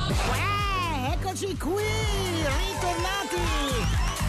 Eccoci qui, ritornati.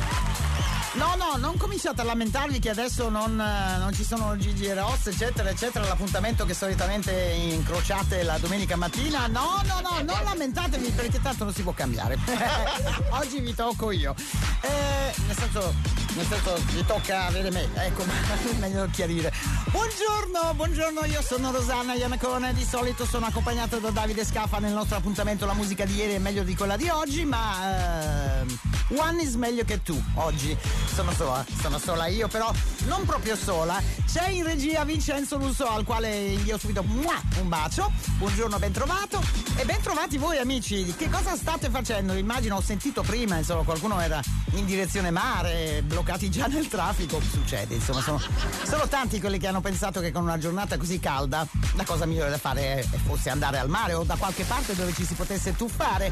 No, non cominciate a lamentarvi che adesso non ci sono Gigi e Ross, eccetera, eccetera, l'appuntamento che solitamente incrociate la domenica mattina. No, non lamentatevi perché tanto non si può cambiare. Oggi vi tocco io. Nel senso vi tocca avere me, ecco, meglio chiarire. Buongiorno, io sono Rosanna Iannacone, di solito sono accompagnato da Davide Scaffa nel nostro appuntamento La musica di ieri è meglio di quella di oggi, ma one is meglio che tu. Oggi sono sola io, però non proprio sola. C'è in regia Vincenzo Russo, al quale invio subito un bacio. Buongiorno, ben trovato. E ben trovati voi amici. Che cosa state facendo? Immagino, ho sentito prima, insomma, qualcuno era in direzione mare, bloccati già nel traffico. Succede, insomma, sono tanti quelli che hanno pensato che con una giornata così calda la cosa migliore da fare è forse andare al mare o da qualche parte dove ci si potesse tuffare.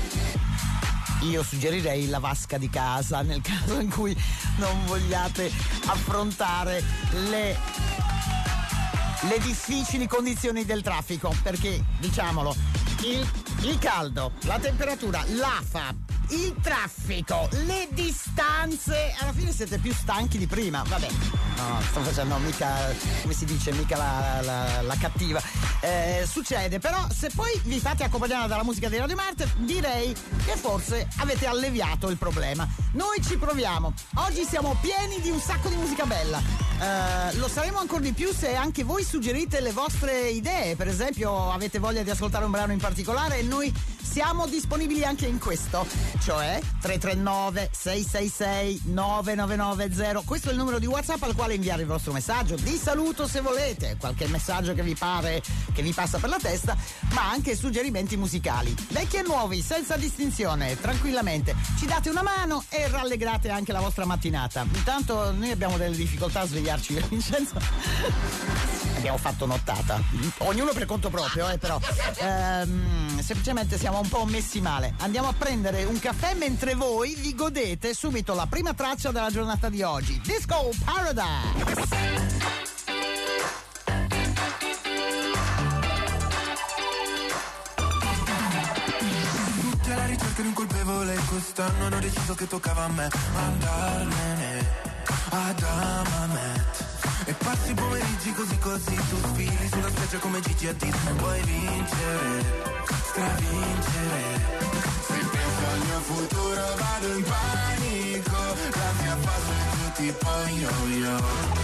Io suggerirei la vasca di casa nel caso in cui non vogliate affrontare le difficili condizioni del traffico, perché diciamolo, il caldo, la temperatura, l'afa, il traffico, le distanze, alla fine siete più stanchi di prima. Vabbè, no, sto facendo mica, come si dice, mica la cattiva. Succede, però se poi vi fate accompagnare dalla musica di Radio Marte, direi che forse avete alleviato il problema. Noi ci proviamo. Oggi siamo pieni di un sacco di musica bella. Lo saremo ancora di più se anche voi suggerite le vostre idee. Per esempio, avete voglia di ascoltare un brano in particolare e noi siamo disponibili anche in questo, cioè 339 666 9990. Questo è il numero di WhatsApp al quale inviare il vostro messaggio di saluto, se volete, qualche messaggio che vi pare, che vi passa per la testa, ma anche suggerimenti musicali, vecchi e nuovi, senza distinzione, tranquillamente. Ci date una mano e rallegrate anche la vostra mattinata. Intanto noi abbiamo delle difficoltà a svegliarci, Vincenzo. Abbiamo fatto nottata, ognuno per conto proprio, però semplicemente siamo un po' messi male. Andiamo a prendere un caffè mentre voi vi godete subito la prima traccia della giornata di oggi, Disco Paradise. Alla ricerca di un colpevole, quest'anno hanno deciso che toccava a me andarmene ad Amamet. E passi i pomeriggi così, tu sfili sulla spiaggia come Gigi a Disney. Vuoi vincere, stravincere. Se penso al mio futuro vado in panico, l'ansia fa su tipo yo-yo.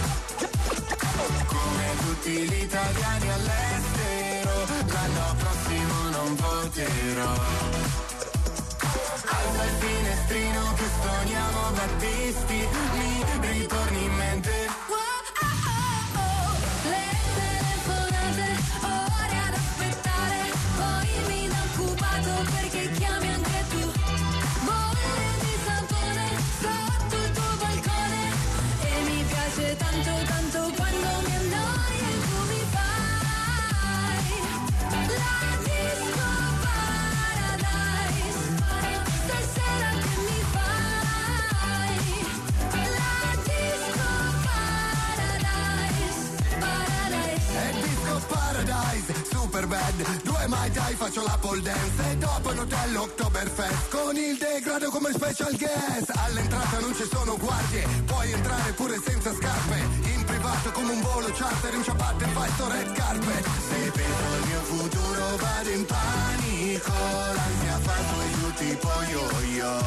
Come tutti gli italiani all'estero, l'anno prossimo non voterò. Alza il finestrino che stoniamo Battisti, mi ritorni in mente. Le telefonate, ore ad aspettare, poi mi dà occupato perché chiami anche tu. Bolle di sapone sotto il tuo balcone e mi piace tanto quando mi annoi e tu mi fai la disco paradise. Stasera che mi fai la disco paradise. È Disco Paradise, super bad, 2 Mai Tai, faccio la pole dance e dopo in hotel Oktoberfest con il degrado come special guest. All'entrata non ci sono guardie, puoi entrare pure senza scarpe, in privato come un volo charter, in ciabatte fai sto red carpet. Se penso al mio futuro vado in panico, l'ansia fa su e giù tipo yo-yo.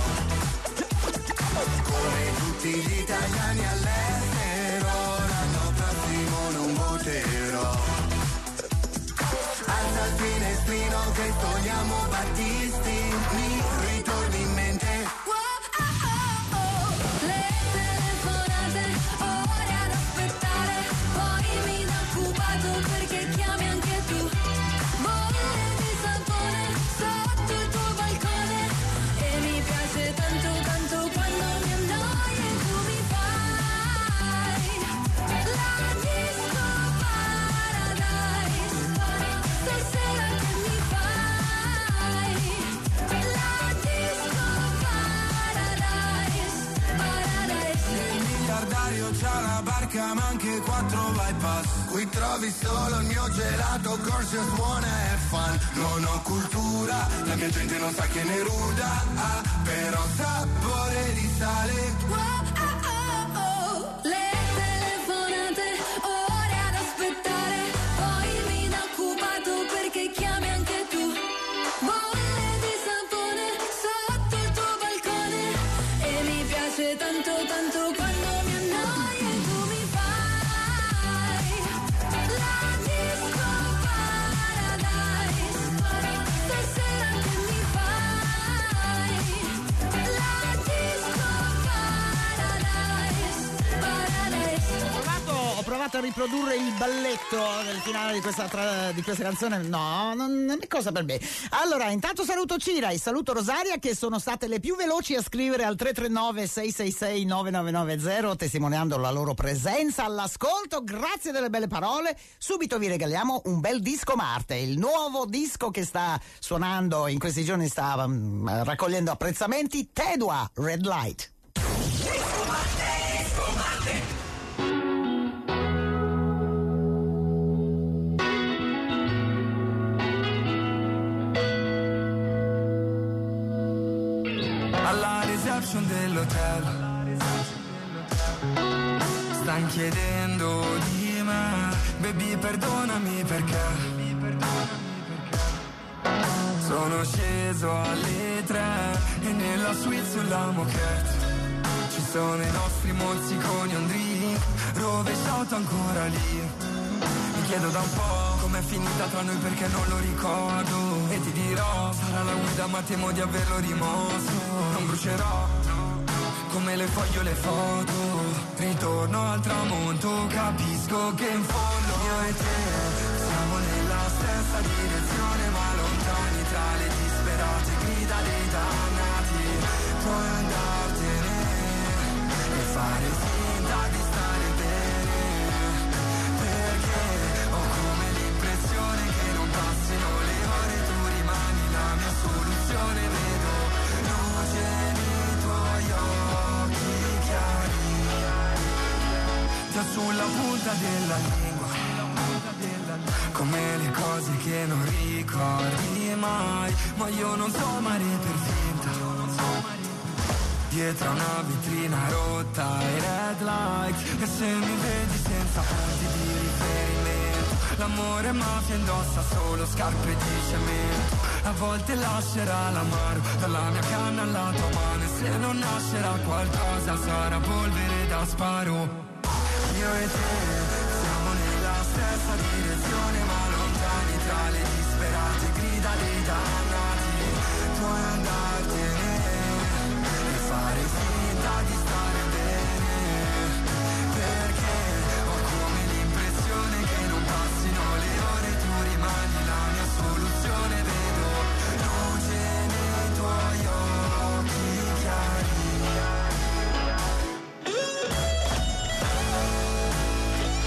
Come tutti gli italiani all'estero, l'anno prossimo non voterò. Alza il finestrino che togliamo Battisti, mi ritorni in mente. Le telefonate, ore ad aspettare, poi mi dà occupato perché chiami anche tu. Bolle di sapone sotto il tuo balcone e mi piace tanto quando mi annoi e tu mi fai la disco paradise. Stasera che mi fai barca ma anche 4 bypass. Qui trovi solo il mio gelato, corso suona e fan. Non ho cultura, la mia gente non sa che ne ruda, però sapore di sale. Le telefonate, ore ad aspettare, poi mi dà occupato perché chiami anche tu. Bolle di sapone sotto il tuo balcone e mi piace tanto tanto quando mi annoi e tu mi fai la disco paradise. Stasera che mi fai la disco paradise. Ho provato a riprodurre il balletto del finale di questa canzone. No, non è cosa per me. Allora, intanto saluto Cira e saluto Rosaria, che sono state le più veloci a scrivere al 339 666 9990, testimoniando la loro presenza all'ascolto. Grazie delle belle parole. Subito vi regaliamo un bel disco Marte, il nuovo disco che sta suonando in questi giorni, sta raccogliendo apprezzamenti. Tedua, Red Light. Alla reception dell'hotel stan chiedendo di me, baby perdonami perché sono sceso alle 3 e nella suite sulla moquette ci sono i nostri mozziconi, un drink rovesciato ancora lì. Mi chiedo da un po' com'è finita tra noi perché non lo ricordo e ti dirò, sarà la guida ma temo di averlo rimosso. Non brucerò come le foglio le foto, ritorno al tramonto, capisco che in fondo io e te siamo nella stessa direzione ma lontani tra le disperate grida dei dannati. Puoi andartene e fare finta di stare bene, perché ho come l'impressione che non passino le ore, tu rimani la mia soluzione, vedo luce nei tuoi occhi chiari, già sulla punta della lingua, come le cose che non ricordi mai, ma io non so amare per finta, dietro a una vetrina rotta e red light, e se mi vedi senza punti di riferimento, l'amore mafia indossa solo scarpe di cemento, a volte lascerà l'amaro dalla mia canna alla tua mano, e se non nascerà qualcosa sarà polvere da sparo. Io e te siamo nella stessa direzione ma lontani tra le disperate grida dei dannati. Puoi andartene e fare finta di stare bene, perché ho come l'impressione che non passino le ore, tu rimani la mia soluzione, vedo luce nei tuoi occhi chiari.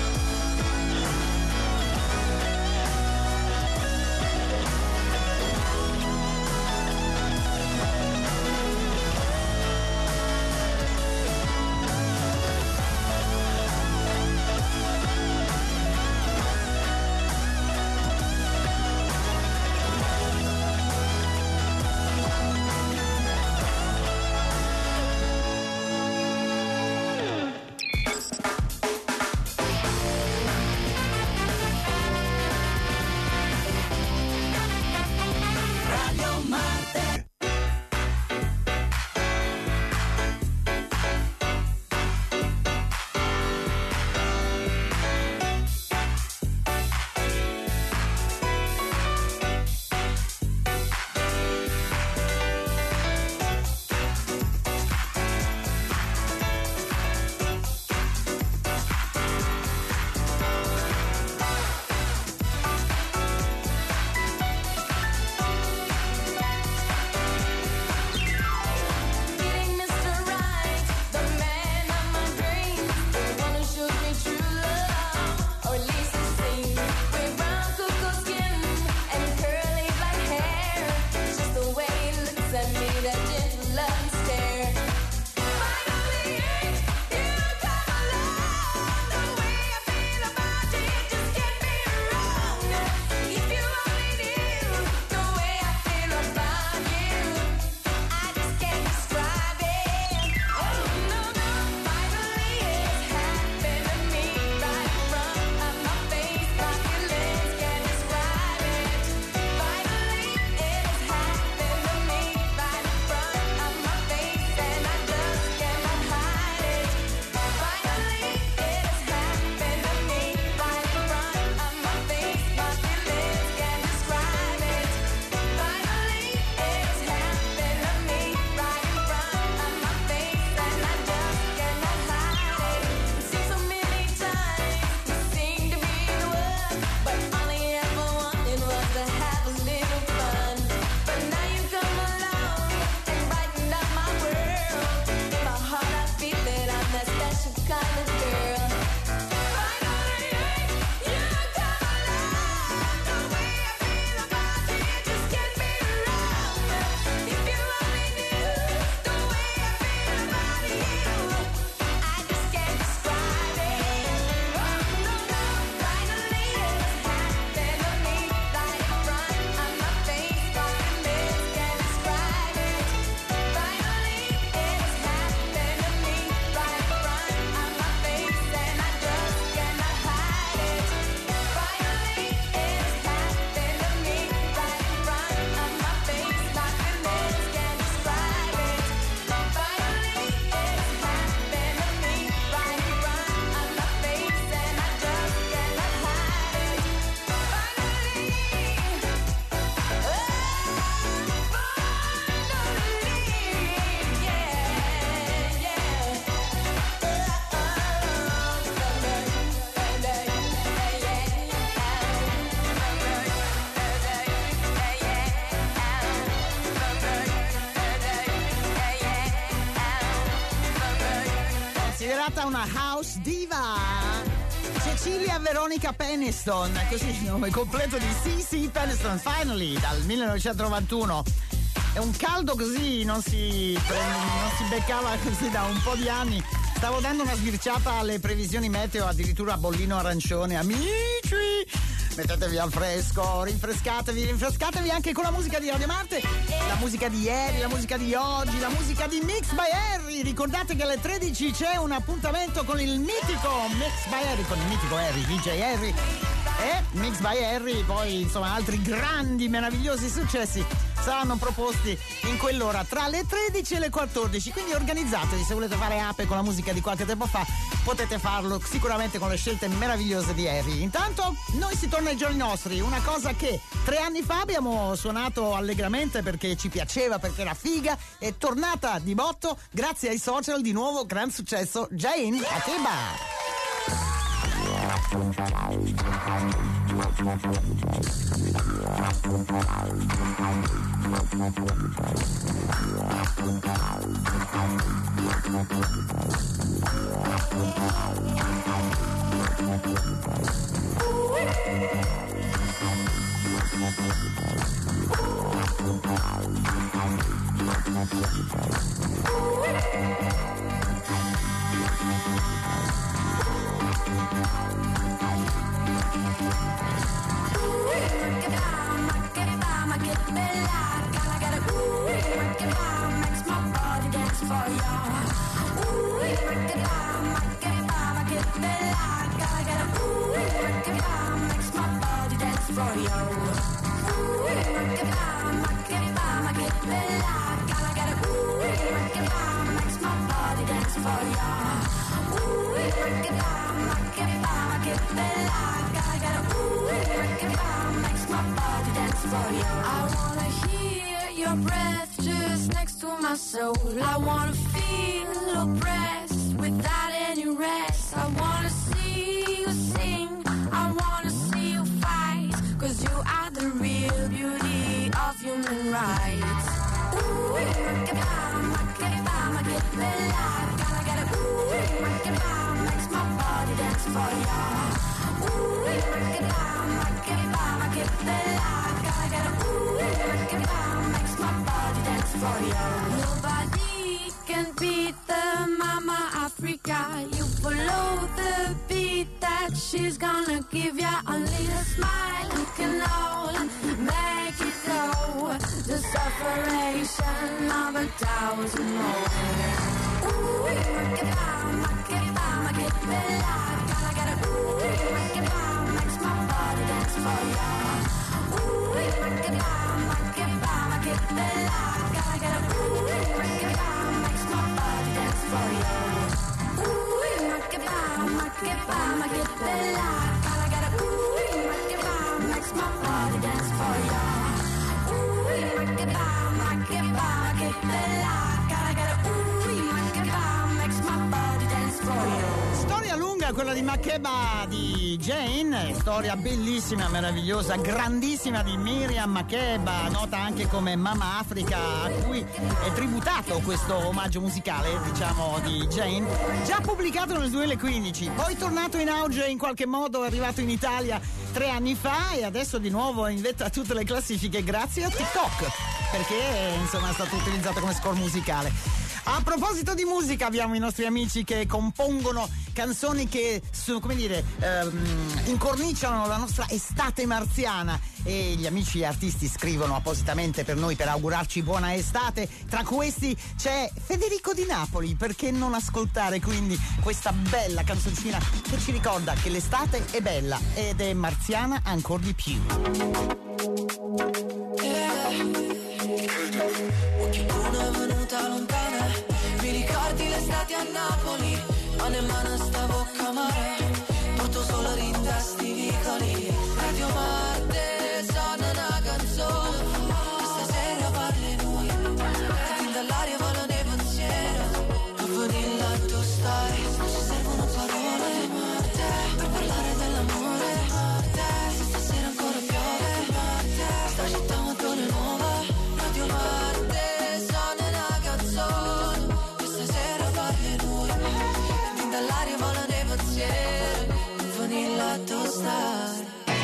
diventata una house diva. Cecilia Veronica Peniston, così il nome completo di C.C. Peniston, Finally, dal 1991. È un caldo così, non si beccava così da un po' di anni. Stavo dando una sbirciata alle previsioni meteo, addirittura a bollino arancione. Amici, mettetevi al fresco, rinfrescatevi anche con la musica di Radio Marte, la musica di ieri, la musica di oggi, la musica di Mix by Harry. Ricordate che alle 13 c'è un appuntamento con il mitico Mix by Harry, con il mitico Harry, DJ Harry e Mix by Harry. Poi insomma altri grandi, meravigliosi successi saranno proposti in quell'ora tra le 13 e le 14, quindi organizzatevi. Se volete fare ape con la musica di qualche tempo fa potete farlo sicuramente con le scelte meravigliose di Harry. Intanto noi si torna ai giorni nostri, una cosa che 3 anni fa abbiamo suonato allegramente perché ci piaceva, perché era figa, è tornata di botto grazie ai social, di nuovo gran successo, Jane Makeba. I wanna feel oppressed without any rest. I wanna see you sing, I wanna see you fight, 'cause you are the real beauty of human rights. Makes my body dance for Nobody can beat the Mama Africa. You follow the beat that she's gonna give ya. Only a smile you can all make it go. The separation of 1,000 more. Makes my body dance for ya. Storia lunga quella di Makeba di Jane, storia bellissima, meravigliosa, grandissima di Miriam Makeba, nota anche come Mama Africa, a cui è tributato questo omaggio musicale, diciamo, di Jane, già pubblicato nel 2015, poi tornato in auge in qualche modo, è arrivato in Italia 3 anni fa e adesso di nuovo in vetta a tutte le classifiche grazie a TikTok, perché insomma è stato utilizzato come score musicale. A proposito di musica, abbiamo i nostri amici che compongono canzoni che come dire, incorniciano la nostra estate marziana, e gli amici artisti scrivono appositamente per noi per augurarci buona estate. Tra questi c'è Federico di Napoli, perché non ascoltare quindi questa bella canzoncina che ci ricorda che l'estate è bella ed è marziana ancora di più. Che luna è venuta lontana, mi ricordi l'estate a Napoli, mano in mano stavo a mare, porto solo rintasti vicoli, Radio Marte suona una canzone, stasera parli noi, e dall'aria volano i pensieri, a vanilla tu stai, non ci servono parole, per parlare dell'amore, se stasera ancora piove, sta città star.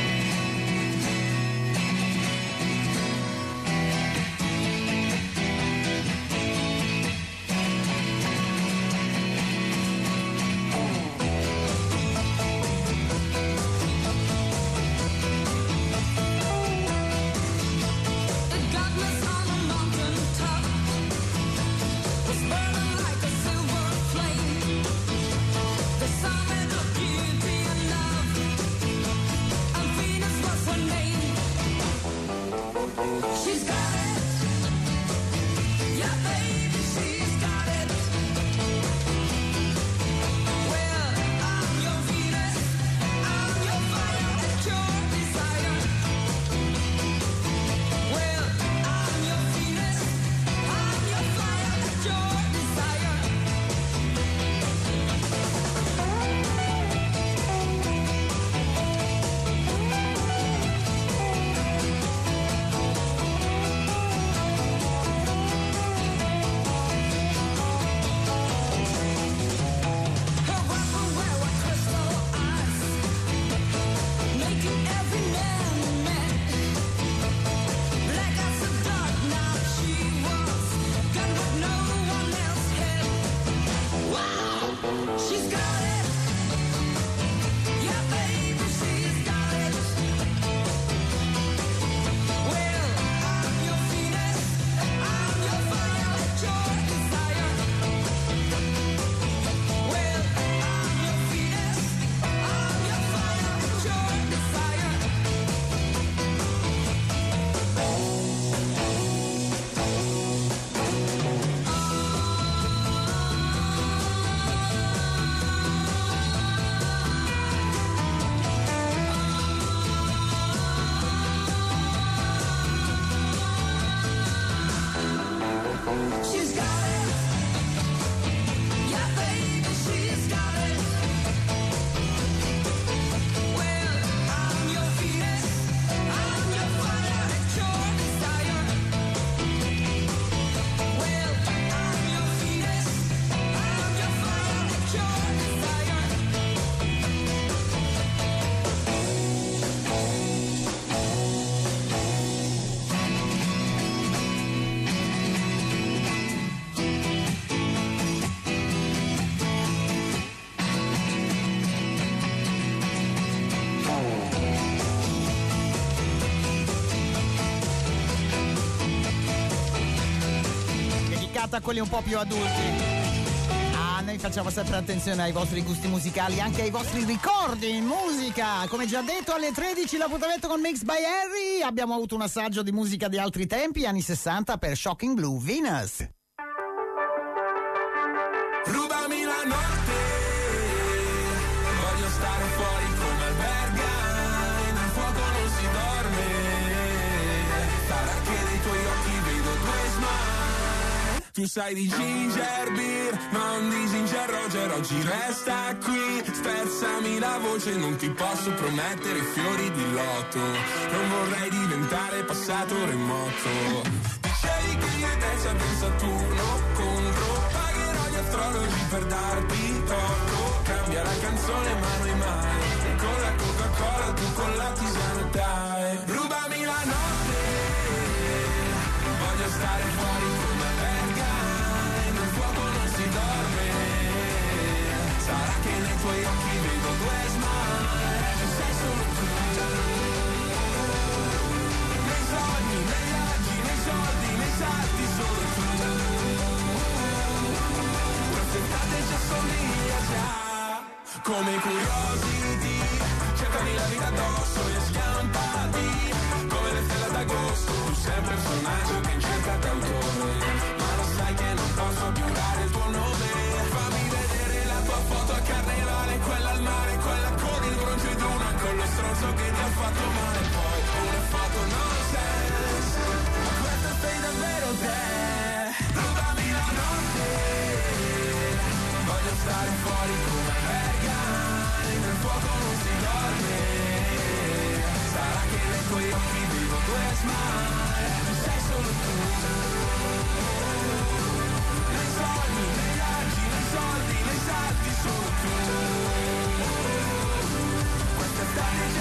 A quelli un po' più adulti. Noi facciamo sempre attenzione ai vostri gusti musicali, anche ai vostri ricordi in musica. Come già detto, alle 13 l'appuntamento con Mix by Harry. Abbiamo avuto un assaggio di musica di altri tempi, anni 60, per Shocking Blue, Venus. Rubami la notte, voglio stare fuori come Berghain, nel fuoco non si dorme, sarà che nei tuoi occhi vedo due smile. Tu sai di ginger beer, non di ginger Roger, oggi resta qui, spezzami la voce, non ti posso promettere fiori di loto, non vorrei diventare passato remoto. Dicevi che io e te siamo in Saturno contro, pagherò gli astrologi per darti torto, cambia la canzone ma noi mai, con la Coca-Cola tu con la tisana dai. Rubami la notte, voglio stare fuori come Berghain, nel fuoco non si dorme, sarà che nei tuoi occhi vedo due smile, ci sei solo tu. Nei sogni, nei viaggi, nei soldi, nei salti solo tu. Quest'estate ci assomiglia già, come curiosity, cercami la vita addosso e schiampati, come le stelle d'agosto, tu sei un personaggio che in cerca d'autore, ma lo sai che non posso più dare il tuo nome. Fammi vedere la tua foto a carnevale, quella al mare, quella con il bronzo ed una con lo stronzo che ti ha fatto male, poi una foto nonsense, ma questa sei davvero te. Rubami la notte, voglio stare fuori come Berghain, nel fuoco non si dorme, sarà che nei tuoi occhi vivo due smile, tu sei solo tu. Nei sogni, nei viaggi, nei soldi, nei salti solo tu. Quest'estate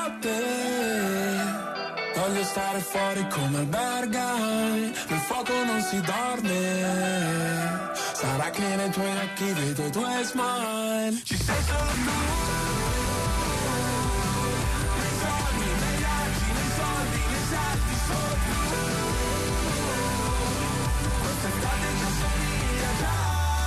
notte. Voglio stare fuori come Bergamo, nel fuoco non si dorme. Sarà che nei tuoi occhi vedo i tuoi smile. Ci sei solo tu. Nei sogni, nei viaggi, nei soldi, nei salti, solo tu. Quest'estate ci assomiglia già.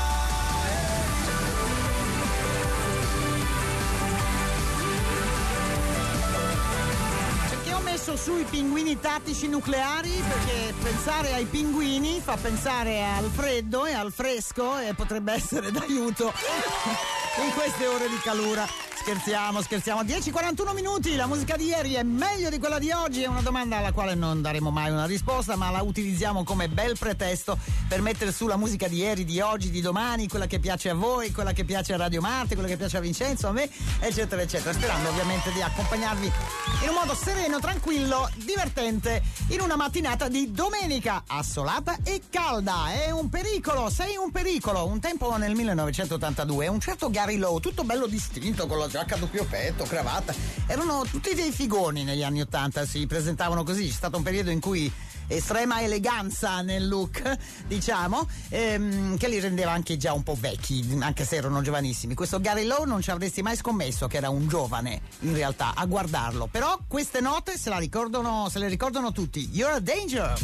Ho messo su i pinguini tattici nucleari perché pensare ai pinguini fa pensare al freddo e al fresco e potrebbe essere d'aiuto in queste ore di calura. Scherziamo. 10:41 minuti, la musica di ieri è meglio di quella di oggi? È una domanda alla quale non daremo mai una risposta, ma la utilizziamo come bel pretesto per mettere su la musica di ieri, di oggi, di domani, quella che piace a voi, quella che piace a Radio Marte, quella che piace a Vincenzo, a me, eccetera, eccetera. Sperando ovviamente di accompagnarvi in un modo sereno, tranquillo, divertente, in una mattinata di domenica assolata e calda. È un pericolo, sei un pericolo. Un tempo nel 1982, un certo Gary Lowe, tutto bello distinto con la giacca a doppio petto, cravatta, erano tutti dei figoni negli anni 80, si presentavano così. C'è stato un periodo in cui estrema eleganza nel look, diciamo, che li rendeva anche già un po' vecchi, anche se erano giovanissimi. Questo Gary Lowe non ci avresti mai scommesso che era un giovane, in realtà, a guardarlo. Però queste note se le ricordano tutti. You're a danger.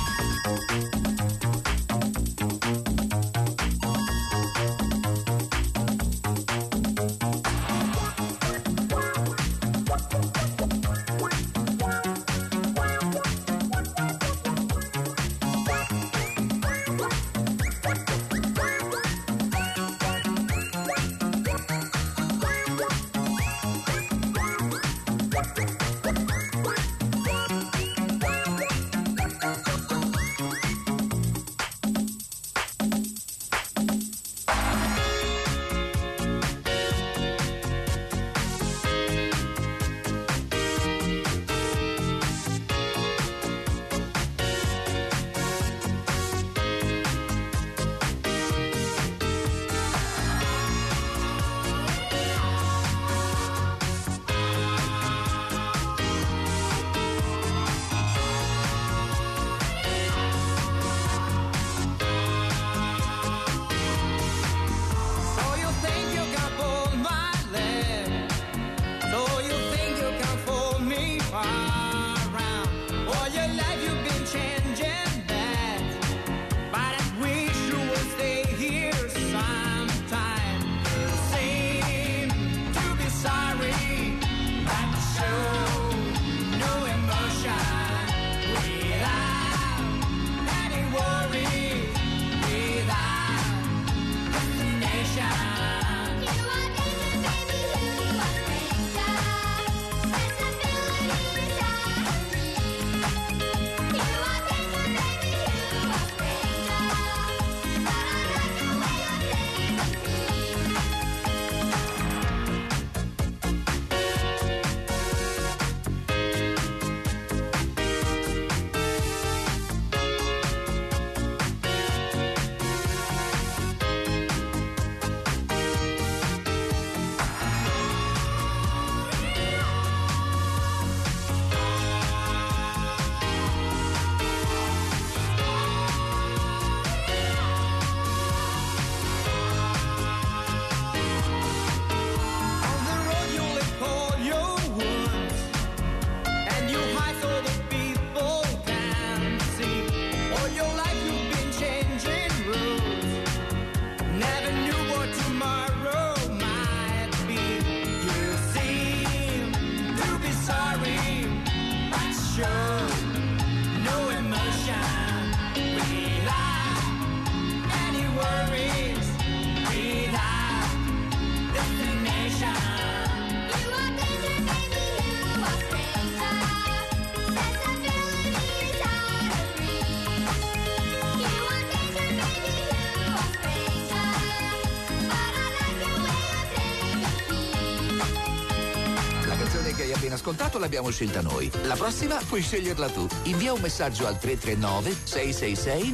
Ascoltato, l'abbiamo scelta noi. La prossima puoi sceglierla tu. Invia un messaggio al 339 666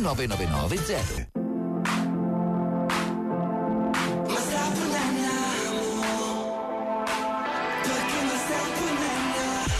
9990. Ma stai prendendo, perché mi stai prendendo?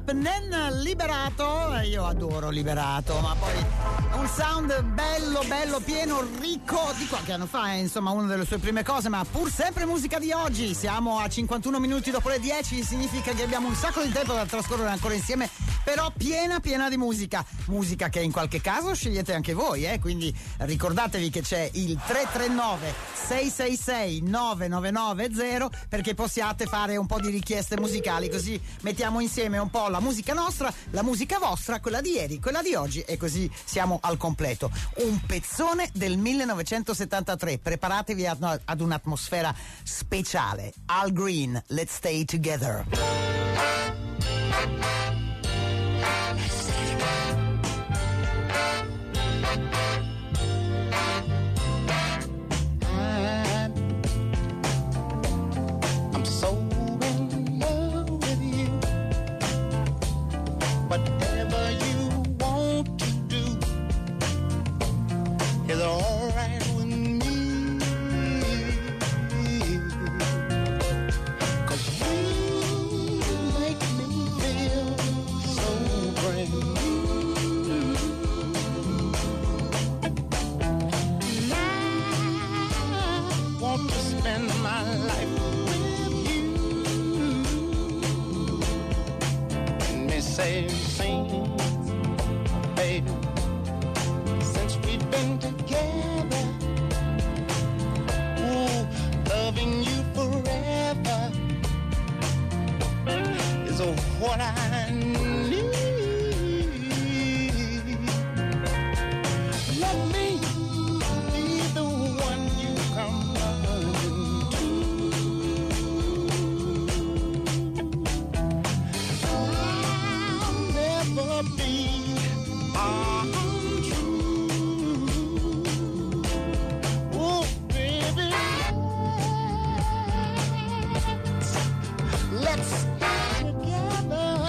Nen Liberato. Io adoro Liberato, ma poi un sound bello pieno, ricco di qualche anno fa, insomma una delle sue prime cose, ma pur sempre musica di oggi. Siamo a 51 minuti dopo le 10, significa che abbiamo un sacco di tempo da trascorrere ancora insieme, però piena di musica che in qualche caso scegliete anche voi, quindi ricordatevi che c'è il 339 666 9990 perché possiate fare un po' di richieste musicali, così mettiamo insieme un po' la musica nostra, la musica vostra, quella di ieri, quella di oggi, e così siamo al completo. Un pezzone del 1973, preparatevi ad un'atmosfera speciale. Al Green, Let's Stay Together. I'm so in love with you. Whatever you want to do is all right with me. 'Cause you make me feel so brand new. And I want to spend my life with you. And me say, sing, baby, since we've been together. Ooh, loving you forever is what I need. Let me be the one you come running to. I'll never be untrue. Oh, baby, let's stay together.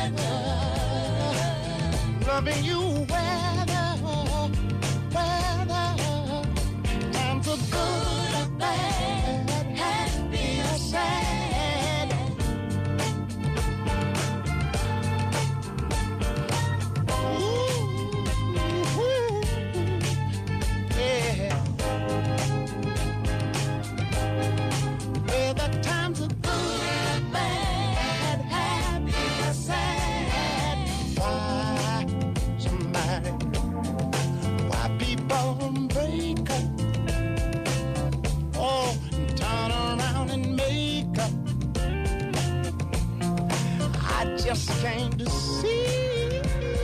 Loving you weather, times are good or bad, happy or sad. Ooh, yeah. Whether times are good or bad, happy or sad. Why people break up? Oh, and turn around and make up. I just came to see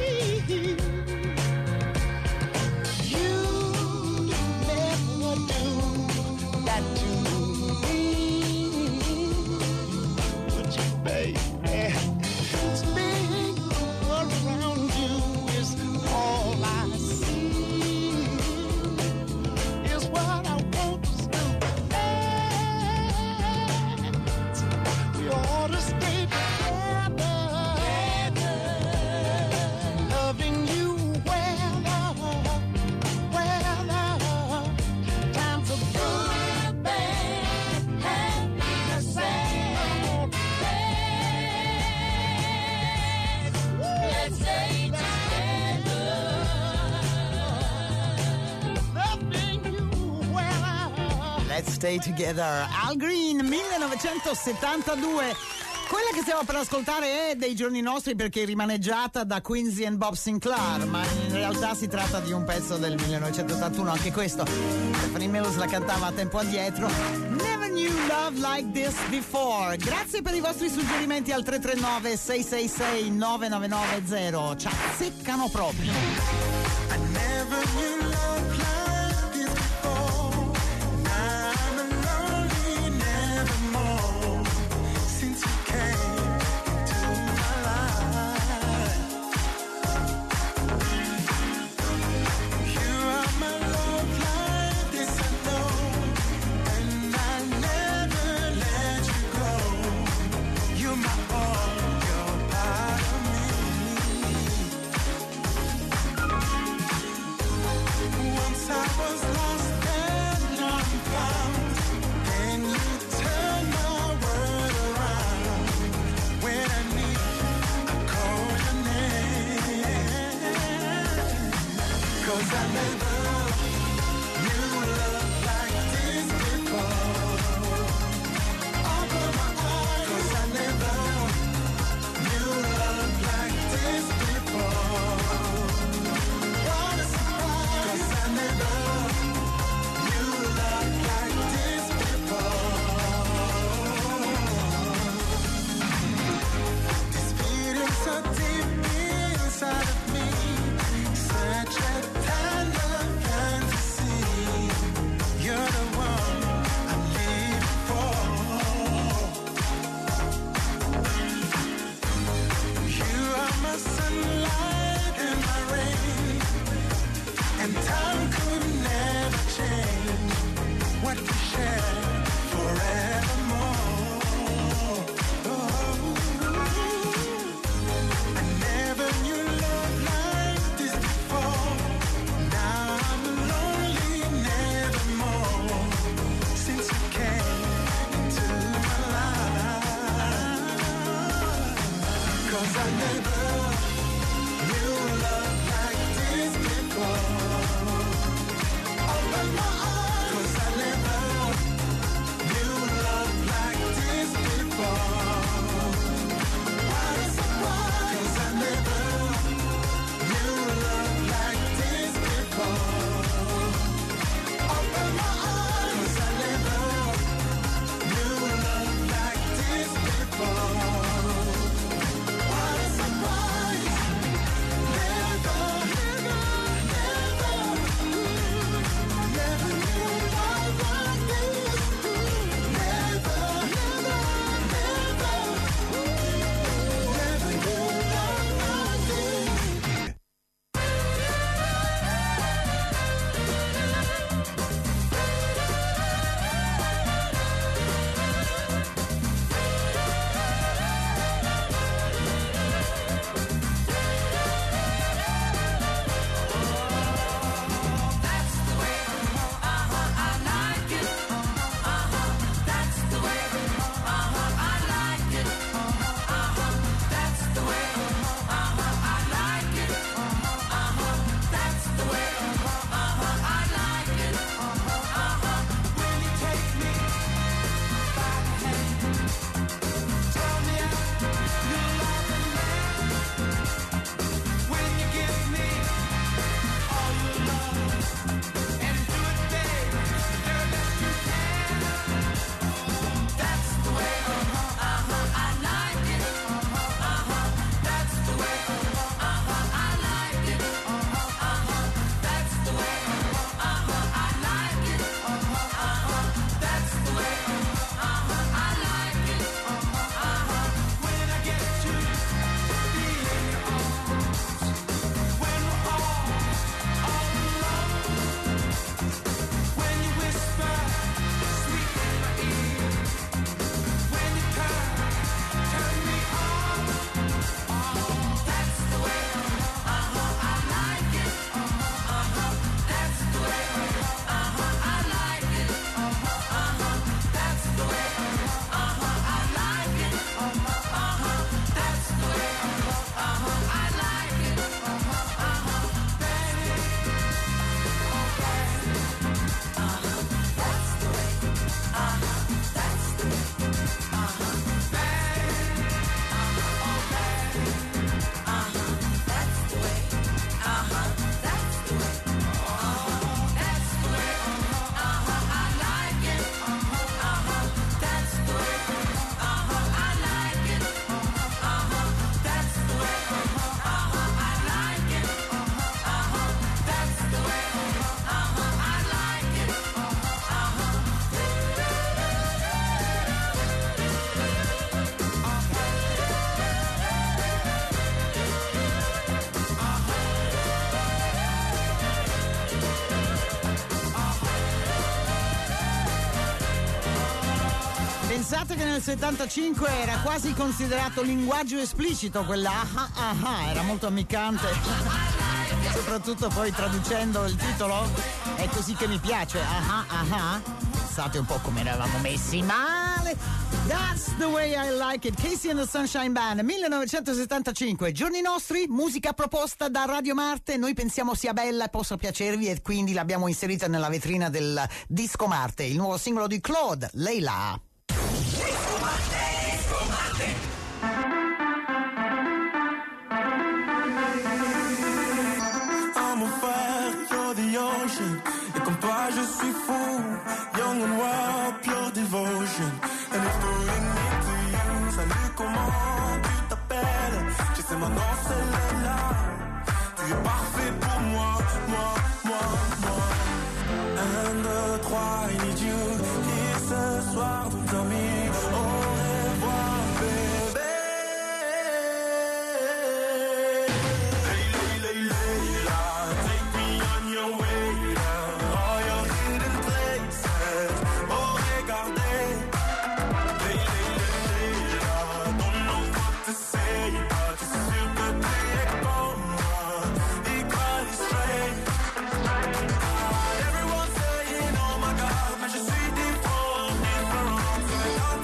you never do that to me. Would you, baby? Spinning around you is all I see. Is what I want to do. We ought to stay together. Loving you times are good, bad, happy or sad. Let's stay together. Loving you Let's Stay Together. Al Green, 1972. Quella che stiamo per ascoltare è dei giorni nostri perché è rimaneggiata da Quincy and Bob Sinclair, ma in realtà si tratta di un pezzo del 1981, anche questo. Stephanie Mills la cantava a tempo addietro. Never knew love like this before. Grazie per i vostri suggerimenti al 339 666 9990. Ci azzeccano proprio. I never knew love like this before. Now I'm lonely nevermore. Since you came into my life, you are my love like this I know, and I never let you go. You're my all, you're part of me. 'cause I never knew love like this before. Open my eyes, 'cause I never knew love like this before. What a surprise, 'cause I never knew love like this before. Open my eyes, 'cause I never knew love like this before. What a surprise. Never, never, never, never knew love like this. Never, never, never, never knew love like this. Pensate che nel 75 era quasi considerato linguaggio esplicito quella era molto ammiccante. Soprattutto poi traducendo il titolo È così che mi piace. Pensate un po' come eravamo messi male. That's the way I like it. Casey and the Sunshine Band, 1975. Giorni nostri, musica proposta da Radio Marte. Noi pensiamo sia bella e possa piacervi e quindi l'abbiamo inserita nella vetrina del Disco Marte. Il nuovo singolo di Claude, Leila. I'm on fire, you're the ocean. Et comme toi je suis fou, young and wild, pure devotion. And it's doing me to you. Salut, comment tu t'appelles? Tu sais mon nom c'est Leila. Tu es parfait pour moi, moi. 1, 2, 3, I need you. Et ce soir tout dormir. Au revoir bébé. Everyone's saying, oh my God, mais je suis différent.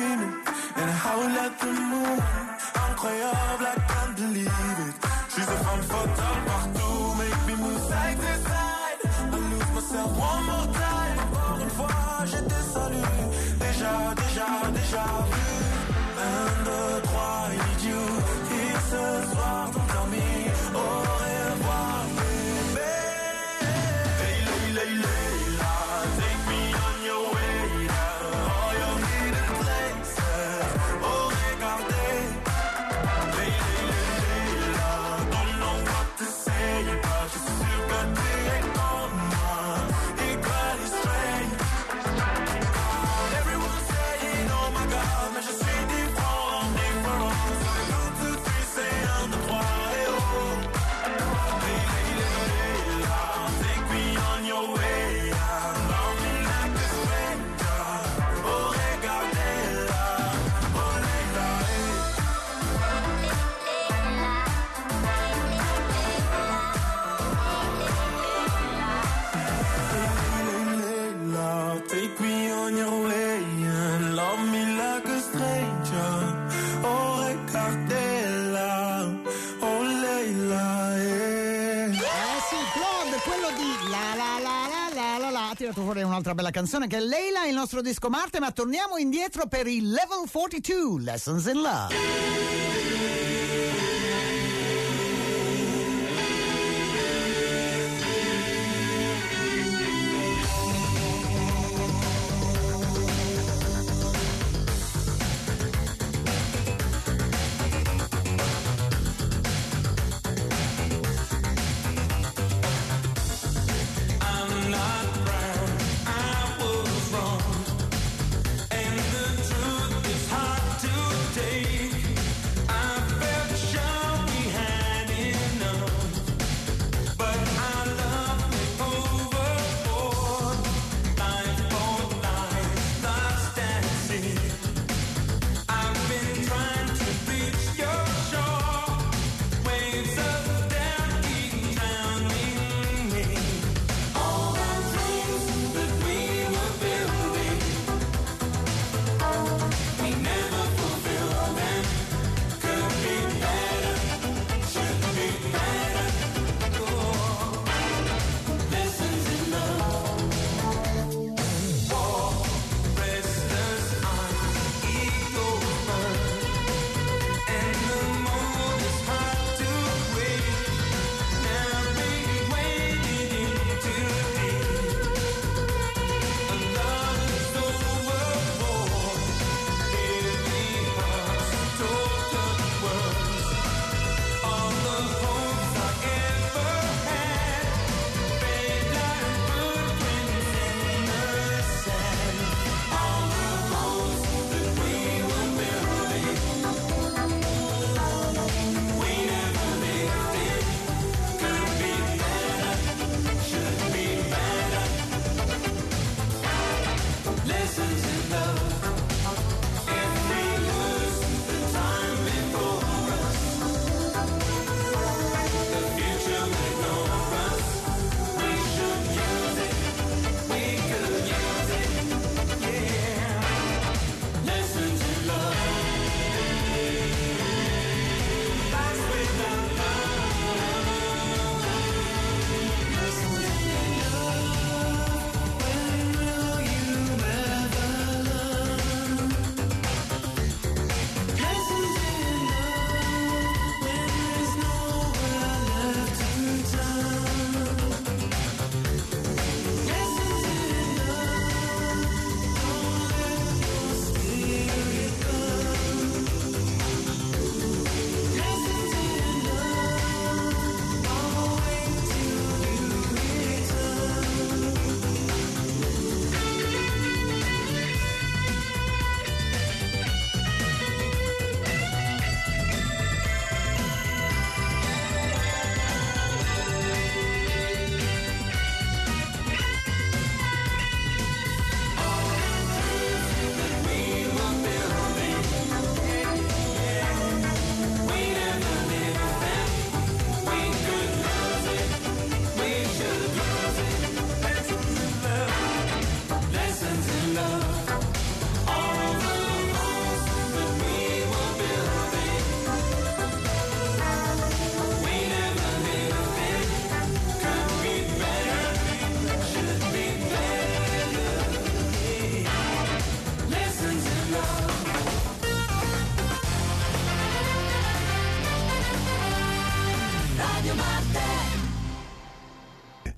dreaming, and how we let them move. Incroyable, I can't believe it. She's a femme fatale partout, make me move side to side. I lose myself one more time. Encore une fois, j'ai des saluts. Déjà vu. 1, 2, 3, I need you. Et ce soir, ton permis. Au revoir, bébé. Layla, take me on your way down. All your hidden places. Oh, regardez. Layla, don't know what to say, but je suis sûr que tu es comme moi. Equally strange. Everyone saying, oh my God, mais je suis différent. So 1, 2, 3, say 1, 2, 3, et oh. Layla, take me on your way down. Love me like a stranger. Oh, regardez-la. Oh, Layla, Layla, take me on your way and love me like a stranger. Oh, regardez-la. Oh, Layla, Sì, Claude, quello di la ha tirato fuori un'altra bella canzone che è Layla, il nostro disco Marte, ma torniamo indietro per il Level 42, Lessons in Love. I'm not proud, I was wrong, and the truth is hard to take.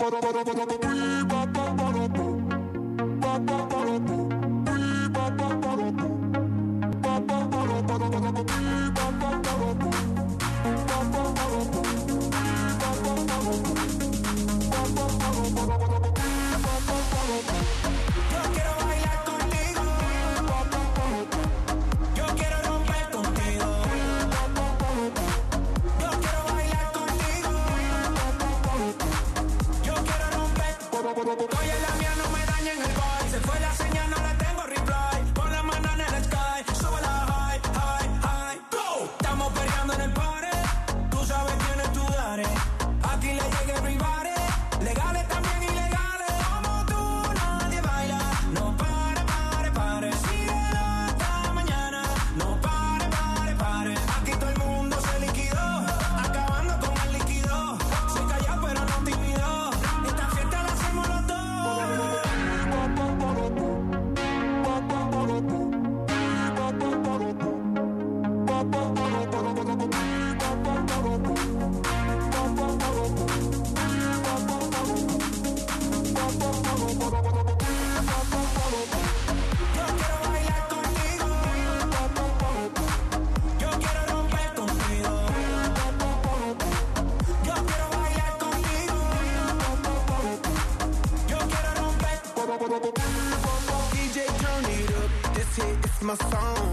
DJ, turn it up, this hit is my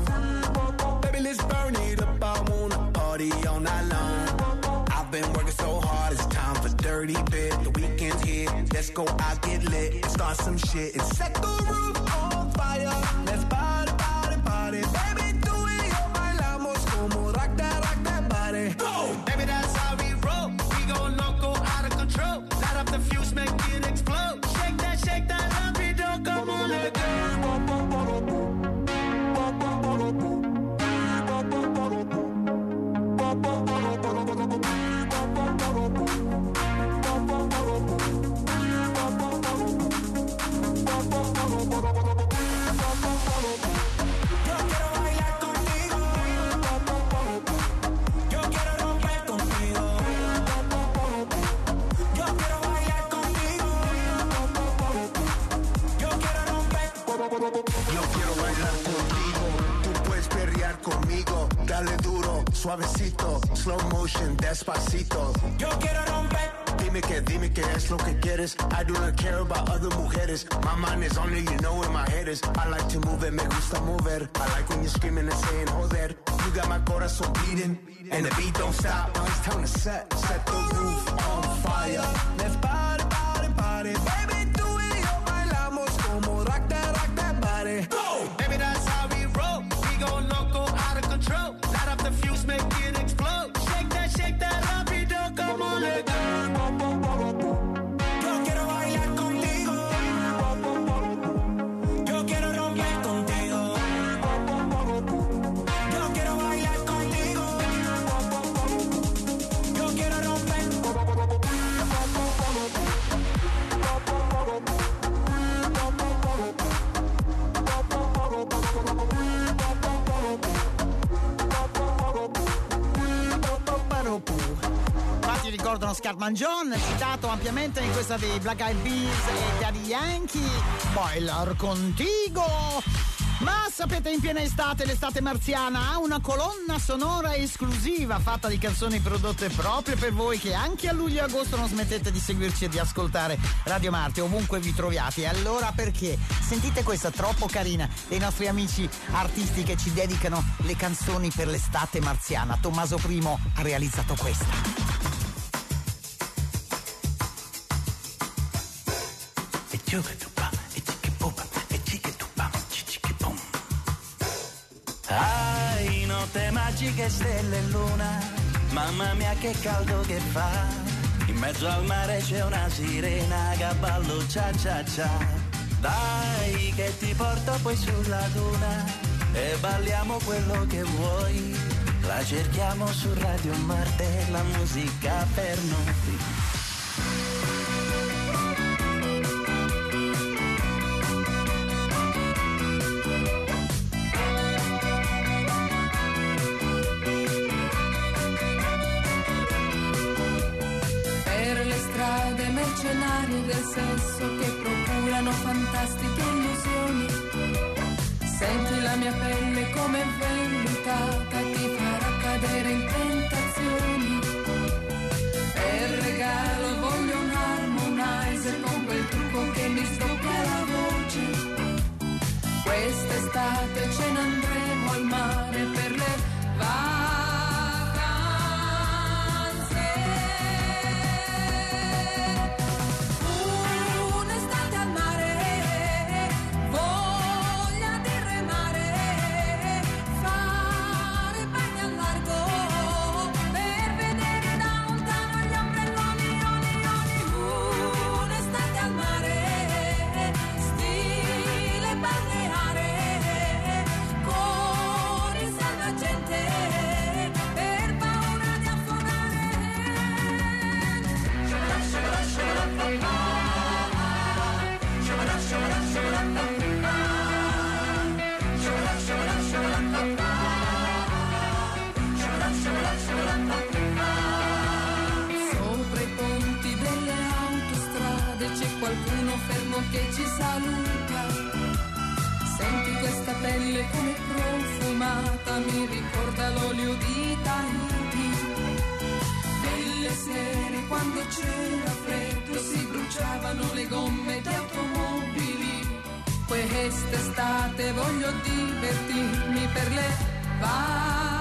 song. Baby, let's burn it up, I wanna party all night long. I've been working so hard, it's time for dirty bit. The weekend's here, let's go out, get lit, and start some shit. And set the roof on fire, let's party, party, party. Baby, do it, yo, bailamos como rock that body. Go! Baby, that's how we roll, we gon' loco out of control. Light up the fuse, make it explode. Shake that, rapido, come on, let go. Suavecito, slow motion, despacito. Yo quiero romper. Dime que es lo que quieres. I do not care about other mujeres. My mind is on it, you know where my head is. I like to move it, me gusta mover. I like when you're screaming and saying, joder. You got my corazón beating, and the beat don't stop. Now it's time to set the roof on fire. Let's party, party, party. Baby, do it, yo, bailamos como rock that body. Go! Baby, that's how we roll. We go loco, out of control. Light up the fuse, make it explode. Shake that, rapido, come on, let go. Yo quiero bailar contigo. Yo quiero romper contigo. Yo quiero bailar contigo. Yo quiero romper. Infatti ricordano Scatman John, citato ampiamente in questa dei Black Eyed Peas e Daddy Yankee. Bailar contigo. Ma sapete, in piena estate, l'estate marziana ha una colonna sonora esclusiva fatta di canzoni prodotte proprio per voi, che anche a luglio e agosto non smettete di seguirci e di ascoltare Radio Marte ovunque vi troviate. E allora perché? Sentite questa troppo carina dei nostri amici artisti che ci dedicano le canzoni per l'estate marziana. Tommaso I ha realizzato questa. Ai, notte magiche, stelle e luna, mamma mia che caldo che fa. In mezzo al mare c'è una sirena che ballo cia cia cia. Dai che ti porto poi sulla duna e balliamo quello che vuoi. La cerchiamo su Radio Marte, la musica per noi. scenari del sesso che procurano fantastiche illusioni. Senti la mia pelle come vellutata, ti farà cadere in tentazioni. Per regalo voglio un harmonizer con quel trucco che mi sdoppia la voce. Quest'estate ce ne andremo al mare per le vacanze. Un'estate al mare, voglia di remare, fare bagni al largo per vedere da lontano gli ombrelloni, un'estate al mare, stile balneare, con il salvagente per paura di affogare. Sopra i ponti delle autostrade c'è qualcuno fermo che ci saluta. Senti questa pelle come profumata, mi ricorda l'olio di Tahiti. Delle sere quando c'era freddo si bruciavano le gomme di automobili. Quest'estate voglio divertirmi per le vacanze.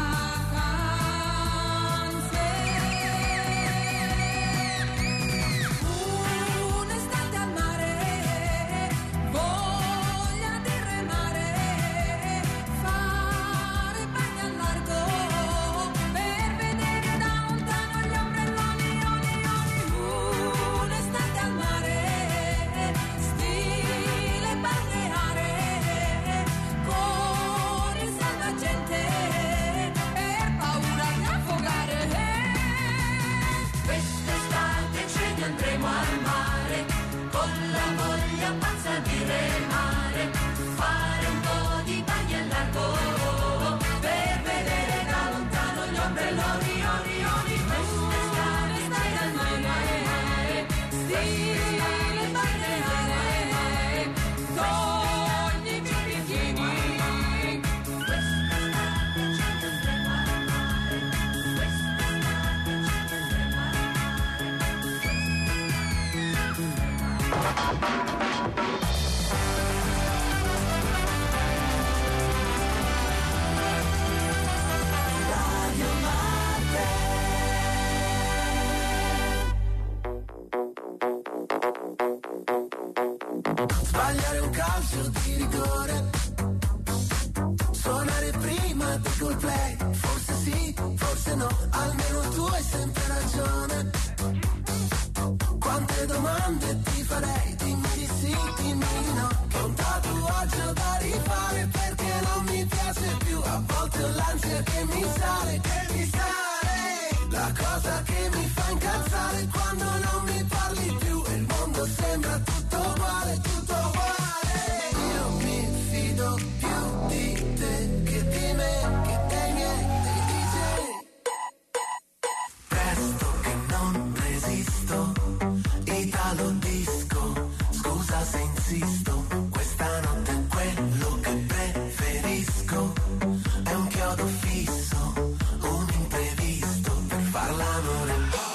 Un'estate al mare, voglia di remare, fare bagni al largo per vedere da lontano gli ombrelloni, un'estate al mare, stile balneare, con il salvagente per paura di affogare. Quest'estate ce ne andremo al mare, con la voglia pazza di remare, fare un po' di bagni al largo, per vedere da lontano gli ombrelloni, quest'estate ce ne andremo al mare, stile balneare, con i miei bikini. Quest'estate ce ne andremo al mare, quest'estate ce ne andremo al Sbagliare un calcio di rigore, suonare prima di Coldplay, forse sì, forse no, almeno tu hai sempre ragione. Quante domande ti farei, dimmi di sì, dimmi di no, che un tatuaggio da rifare perché non mi piace più, a volte ho l'ansia che mi sale, la cosa che mi fa incazzare quando non mi parli più e il mondo sembra tutto uguale, tutto uguale. Io mi fido più di te che di me, che dei miei, dei DJ. Presto che non resisto, Italo disco, scusa se insisto, questa notte è quello che preferisco, è un chiodo fisso, un imprevisto per far l'amore.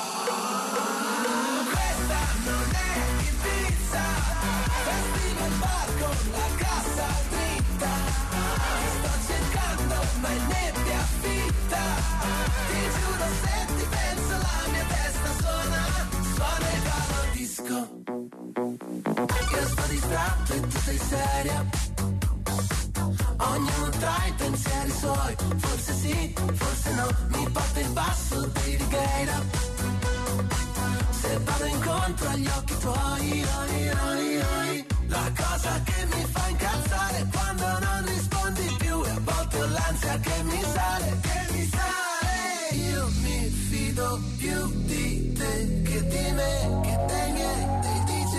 Questa non è Ibiza, festival bar con la cassa dritta, ti sto cercando ma è nebbia fitta, ti giuro se ti penso la mia testa suona il ballo disco. Io sto distratto e tu sei seria, ognuno tra i pensieri suoi, forse sì, forse no, mi porta il passo di Righeira, se vado incontro agli occhi tuoi, la cosa che mi fa incazzare è quando non rispondi più e a volte ho l'ansia che mi sale, io mi fido più di te che di me, che dei miei, dei DJ.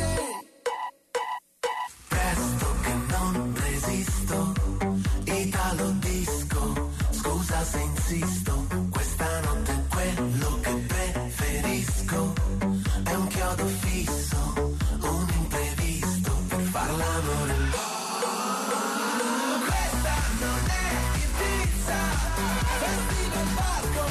Presto che non resisto, Italo disco, scusa se insisto, questa notte è quello che preferisco, è un chiodo fisso,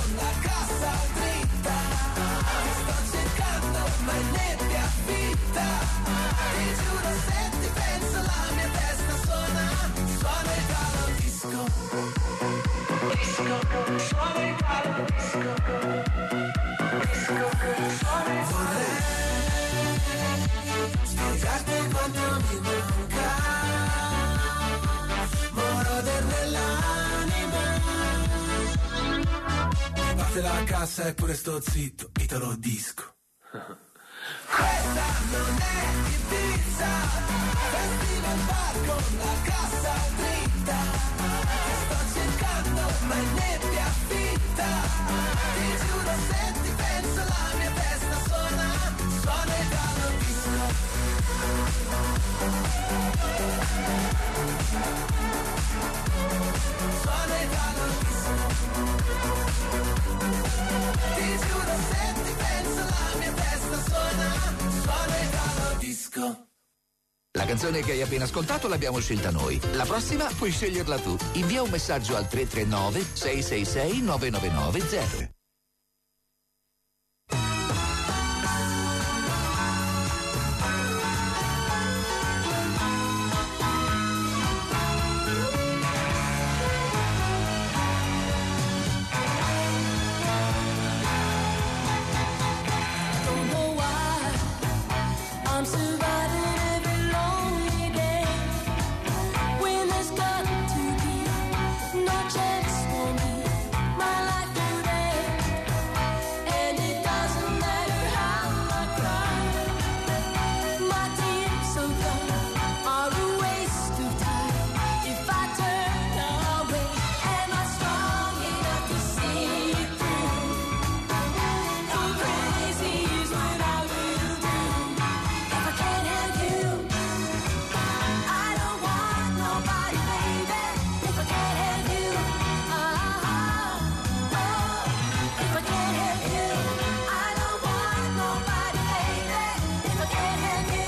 con la cassa dritta. Ti sto cercando ma in nebbia fitta. Ti giuro se ti penso la mia testa suona Italo disco. Disco, suona Italo disco. Disco, suona Italo. Vorrei spiegarti quanto mi manca, moroder nell'anima. Parte la cassa e pure sto zitto, Italo disco. Questa non è Ibiza, festival bar con la cassa dritta. Ti sto cercando ma in nebbia fitta. Ti giuro se ti penso la mia testa suona Italo disco. Suona Italo disco. Ti giuro se ti penso la mia testa suona Italo disco. La canzone che hai appena ascoltato l'abbiamo scelta noi. La prossima puoi sceglierla tu. Invia un messaggio al 339 666 9990. I'm surviving every lonely day when there's got to be no chance for me. My life would end, and it doesn't matter how I cry. My tears so young are a waste of time. If I turn away, am I strong enough to see it through? How crazy is what I will do. If I can't have you, I don't want nobody, baby. If I can't have you, if I can't have you, I don't want nobody, baby. If I can't have you,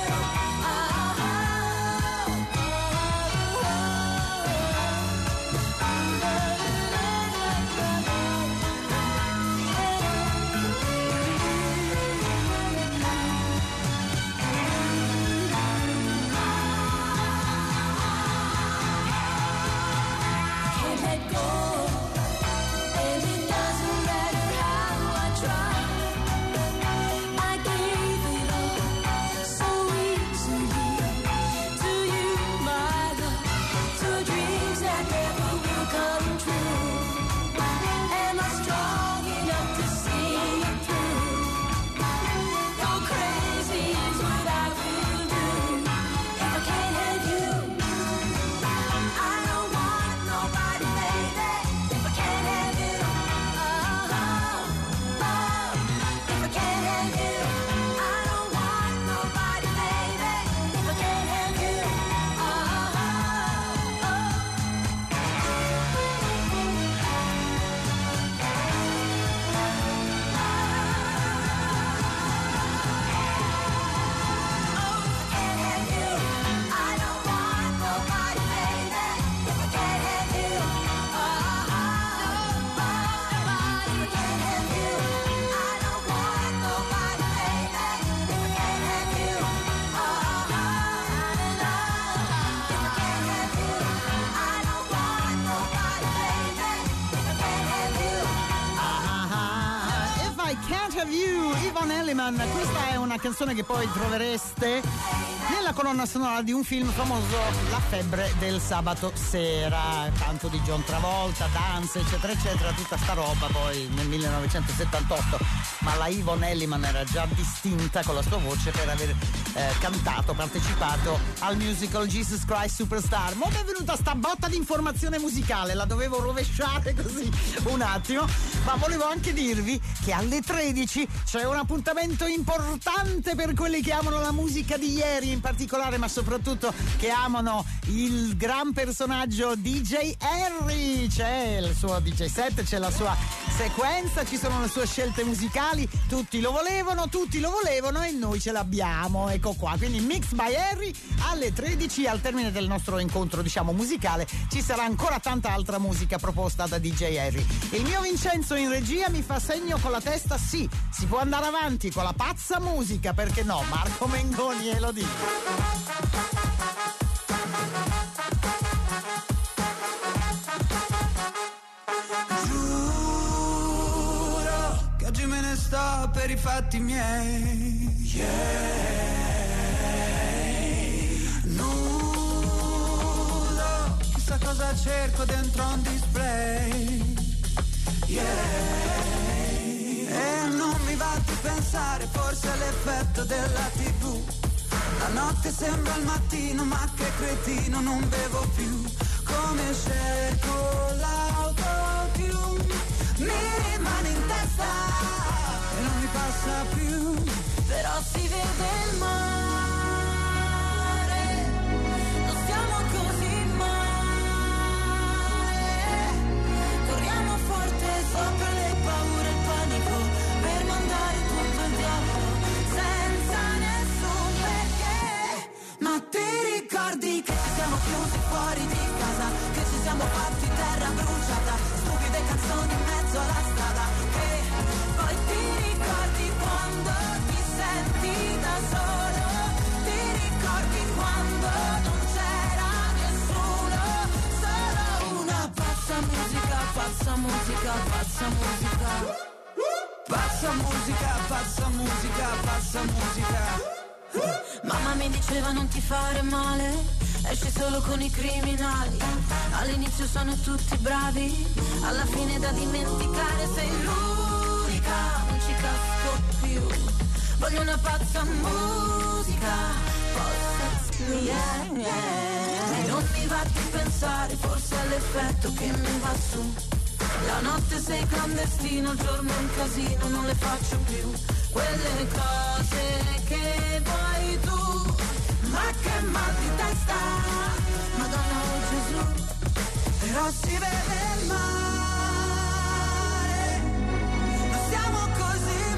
can't let go, and it doesn't matter how I try. I gave it all so easily to you, my love, to dreams that never will come true. Am I strong enough to see it through? Go crazy is what I will do. If I can't have you, I don't want nobody, baby. If I can't have you, if I can't have you, I don't want nobody, baby. If I can't have you, I don't want nobody, baby. If I can't have you, if I can't have you, I don't want nobody, baby. If I can't have you, if I can't have you, I don't want nobody, baby. If I can't have you. If I Can't Have You, Ivan Elliman. Questa è una canzone che poi trovereste nella colonna sonora di un film famoso, La febbre del sabato sera, canto di John Travolta, danze eccetera eccetera, tutta sta roba poi nel 1978, ma la Yvonne Elliman era già distinta con la sua voce per aver partecipato al musical Jesus Christ Superstar. Mo' mi è venuta sta botta di informazione musicale, la dovevo rovesciare così un attimo, ma volevo anche dirvi che alle 3 13 c'è un appuntamento importante per quelli che amano la musica di ieri in particolare, ma soprattutto che amano il gran personaggio DJ Harry. C'è il suo DJ set, c'è la sua sequenza, ci sono le sue scelte musicali, tutti lo volevano e noi ce l'abbiamo, ecco qua. Quindi Mix by Harry alle 13, al termine del nostro incontro diciamo musicale ci sarà ancora tanta altra musica proposta da DJ Harry. Il mio Vincenzo in regia mi fa segno con la testa, sì, si può andare avanti con la pazza musica, perché no? Marco Mengoni e lo dico. Oggi me ne sto per i fatti miei. Nudo, chissà cosa cerco dentro un display. E non mi va di pensare, forse è l'effetto della TV. La notte sembra il mattino, ma che cretino, non bevo più. Come cerco l'autotune, mi rimane in testa e non mi passa più. Però si vede il mare, non stiamo così male. Corriamo forte sopra le paure e il panico, per mandare tutto al diavolo senza nessun perché. Ma ti ricordi che ci siamo chiusi fuori di casa, che ci siamo fatti terra bruciata, stupide canzoni in mezzo alla strada, che Poi ti ricordi quando ti senti da solo, ti ricordi quando non c'era nessuno, solo una pazza musica, pazza musica, pazza musica. pazza musica, pazza musica, pazza musica. Mamma mi diceva non ti fare male, esci solo con i criminali. All'inizio sono tutti bravi, alla fine da dimenticare sei l'unica, non ci casco più. Voglio una pazza musica, yeah. E non mi va di pensare, forse è l'effetto che mi va su. La notte sei clandestino, il giorno è un casino, non le faccio più quelle cose che vuoi tu. Ma che mal di testa, Madonna o Gesù, però si vede il mare, non stiamo così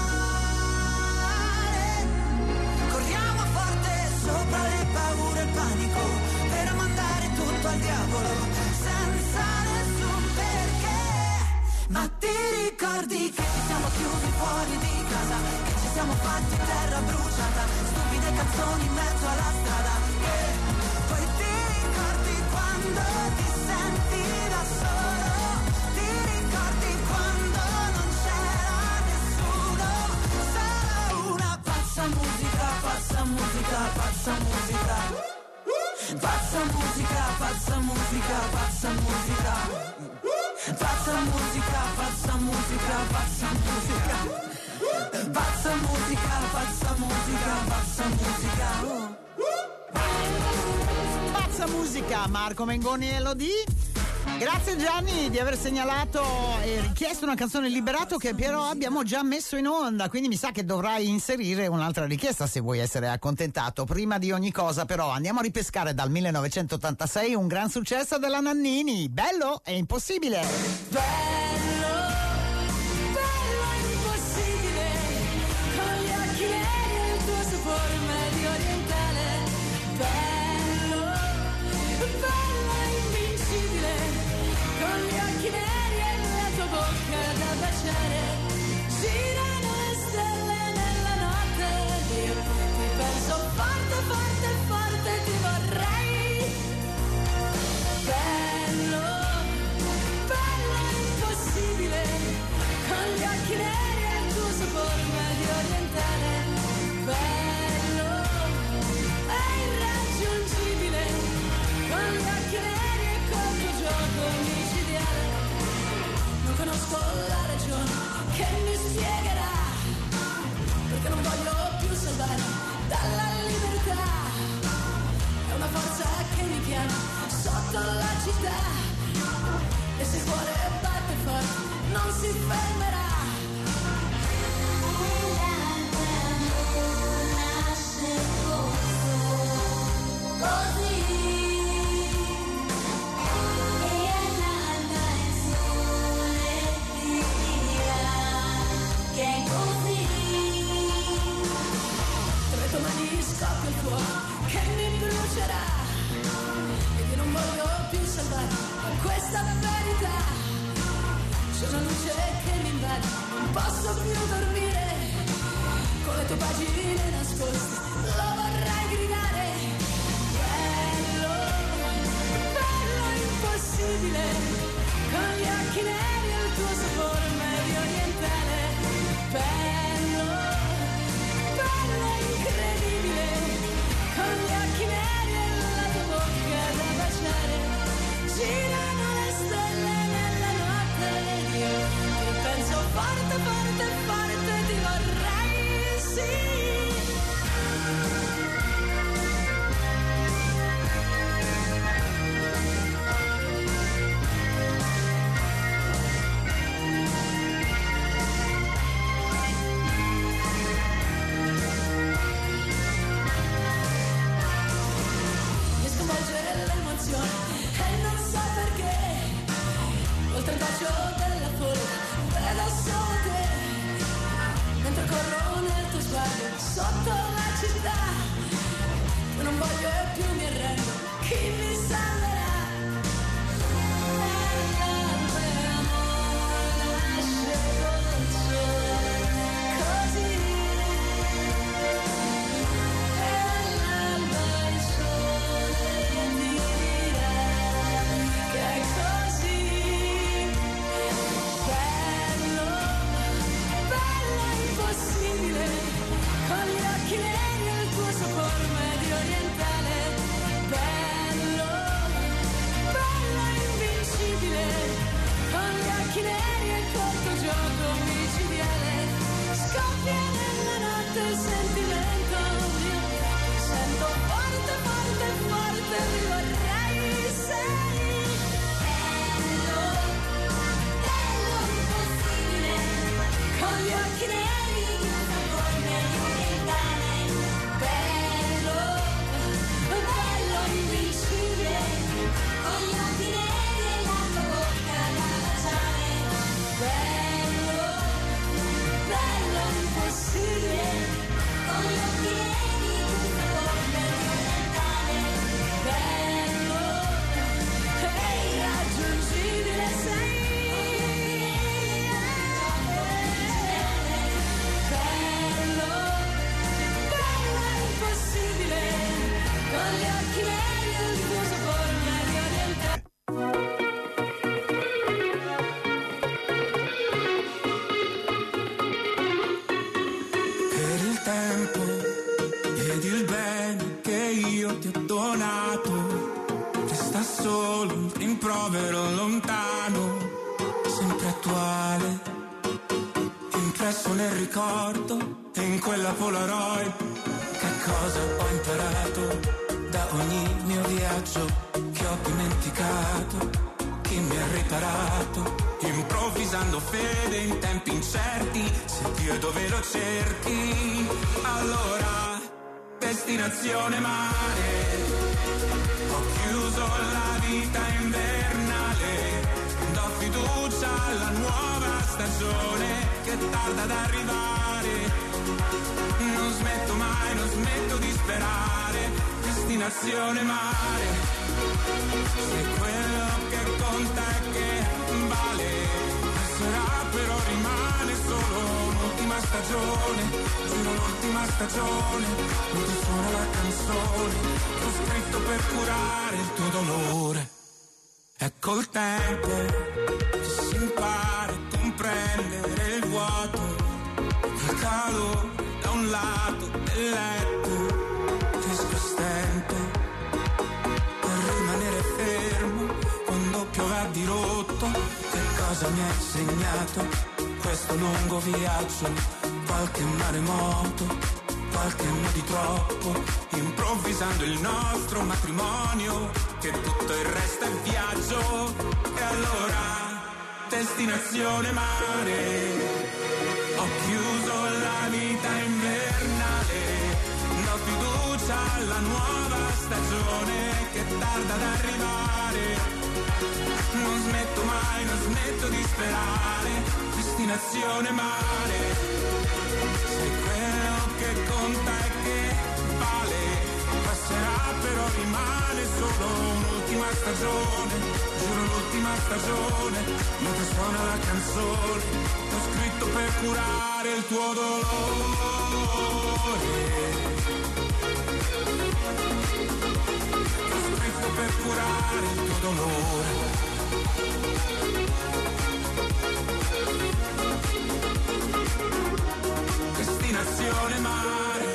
male. Corriamo forte sopra le paure e il panico, per mandare tutto al diavolo senza nessun perché. Ma ti ricordi che ci siamo chiusi fuori di casa, che ci siamo fatti terra bruciata, stupide canzoni in mezzo alla strada, che poi ti ricordi quando ti senti da solo, ti ricordi quando non c'era nessuno, solo una pazza musica, pazza musica, pazza musica. Pazza musica, pazza musica, pazza musica. Pazza musica, pazza musica, pazza musica. Pazza musica, pazza musica, pazza musica. Pazza musica, Marco Mengoni e Elodie. Grazie Gianni di aver segnalato e richiesto una canzone Liberato che però abbiamo già messo in onda, quindi mi sa che dovrai inserire un'altra richiesta se vuoi essere accontentato. Prima di ogni cosa però andiamo a ripescare dal 1986 un gran successo della Nannini, Bello e impossibile. bello, bello impossibile, con gli occhi neri e il tuo sapore medio orientale. Bello, bello invincibile, con gli occhi neri e la tua bocca da baciare. Girano le stelle nella notte, io ti penso forte, forte, forte, ti vorrei. Bello, bello impossibile, con gli occhi neri e il tuo sapore medio orientale. Bello, è irraggiungibile, con gli occhi neri e col tuo gioco micidiale. Non conosco la ragione che mi spiegherà perché non voglio più salvare dalla libertà. È una forza che mi chiama sotto la città e se il cuore batte forte non si fermerà. questa verità. C'è una luce che mi invade, non posso più dormire. Con le tue pagine nascoste, lo vorrei gridare. Bello, bello impossibile, con gli occhi neri e il tuo sapore medio orientale. Bello, bello incredibile, con gli occhi neri e la tua bocca da baciare. Girano le stelle nella notte ed io ti penso forte, forte, forte, ti vorrei, sì. Mi sconvolgere l'emozione e non so perché. Oltre il bacio della follia vedo solo te. Mentre corro nel tuo sguardo sotto la città. Io non voglio e più mi arrendo, chi mi salverà? L'amore nasce col sole, così. E l'alba il sole dirà che è così. Bello, bello impossibile, con gli occhi neri e il tuo sapore medio orientale. Bello, bello invincibile, con gli occhi neri e il corto gioco micidiale. Scoppia nella notte il sentimento mio, mi sento forte, forte, forte, mi vorrei, sei. Bello, bello impossibile, con gli occhi neri e il sapore medio orientale. Bello, bello invincibile, con gli occhi neri e la tua bocca da baciare. Bello, bello impossibile, con gli occhi neri e il sapore medio orientale. Bello, e irraggiungibile sei. Bello, bello impossibile, con gli occhi neri e il tuo sapore medio orientale. Per il tempo ed il bene che io ti ho donato, resta solo un rimprovero lontano, sempre attuale, impresso nel ricordo e in quella Polaroid. Che cosa ho imparato da ogni mio viaggio che ho dimenticato? Chi mi ha riparato? Improvvisando fede in tempi incerti, se Dio dove lo cerchi, allora destinazione mare. Ho chiuso la vita invernale, do fiducia alla nuova stagione che tarda ad arrivare. Non smetto mai, non smetto di sperare, destinazione mare. Se quello che conta è che vale, passerà però rimane solo l'ultima stagione, giuro l'ultima stagione, dove suona la canzone che ho scritto per curare il tuo dolore. E col tempo si impara a comprendere il vuoto, il calore da un lato del letto, rischio stento per rimanere fermo quando piove a dirotto. Che cosa mi ha insegnato questo lungo viaggio? Qualche maremoto, qualche anno di troppo, improvvisando il nostro matrimonio, che tutto il resto è viaggio. E allora destinazione mare. Ho chiuso la vita invernale, do fiducia alla nuova stagione che tarda ad arrivare. Non smetto mai, non smetto di sperare, destinazione mare. Se quello che conta è che vale, passerà però rimane solo un'ultima stagione, giuro l'ultima stagione, mentre suona la canzone, t'ho scritto per curare il tuo dolore, t'ho scritto per curare il tuo dolore. Destinazione mare,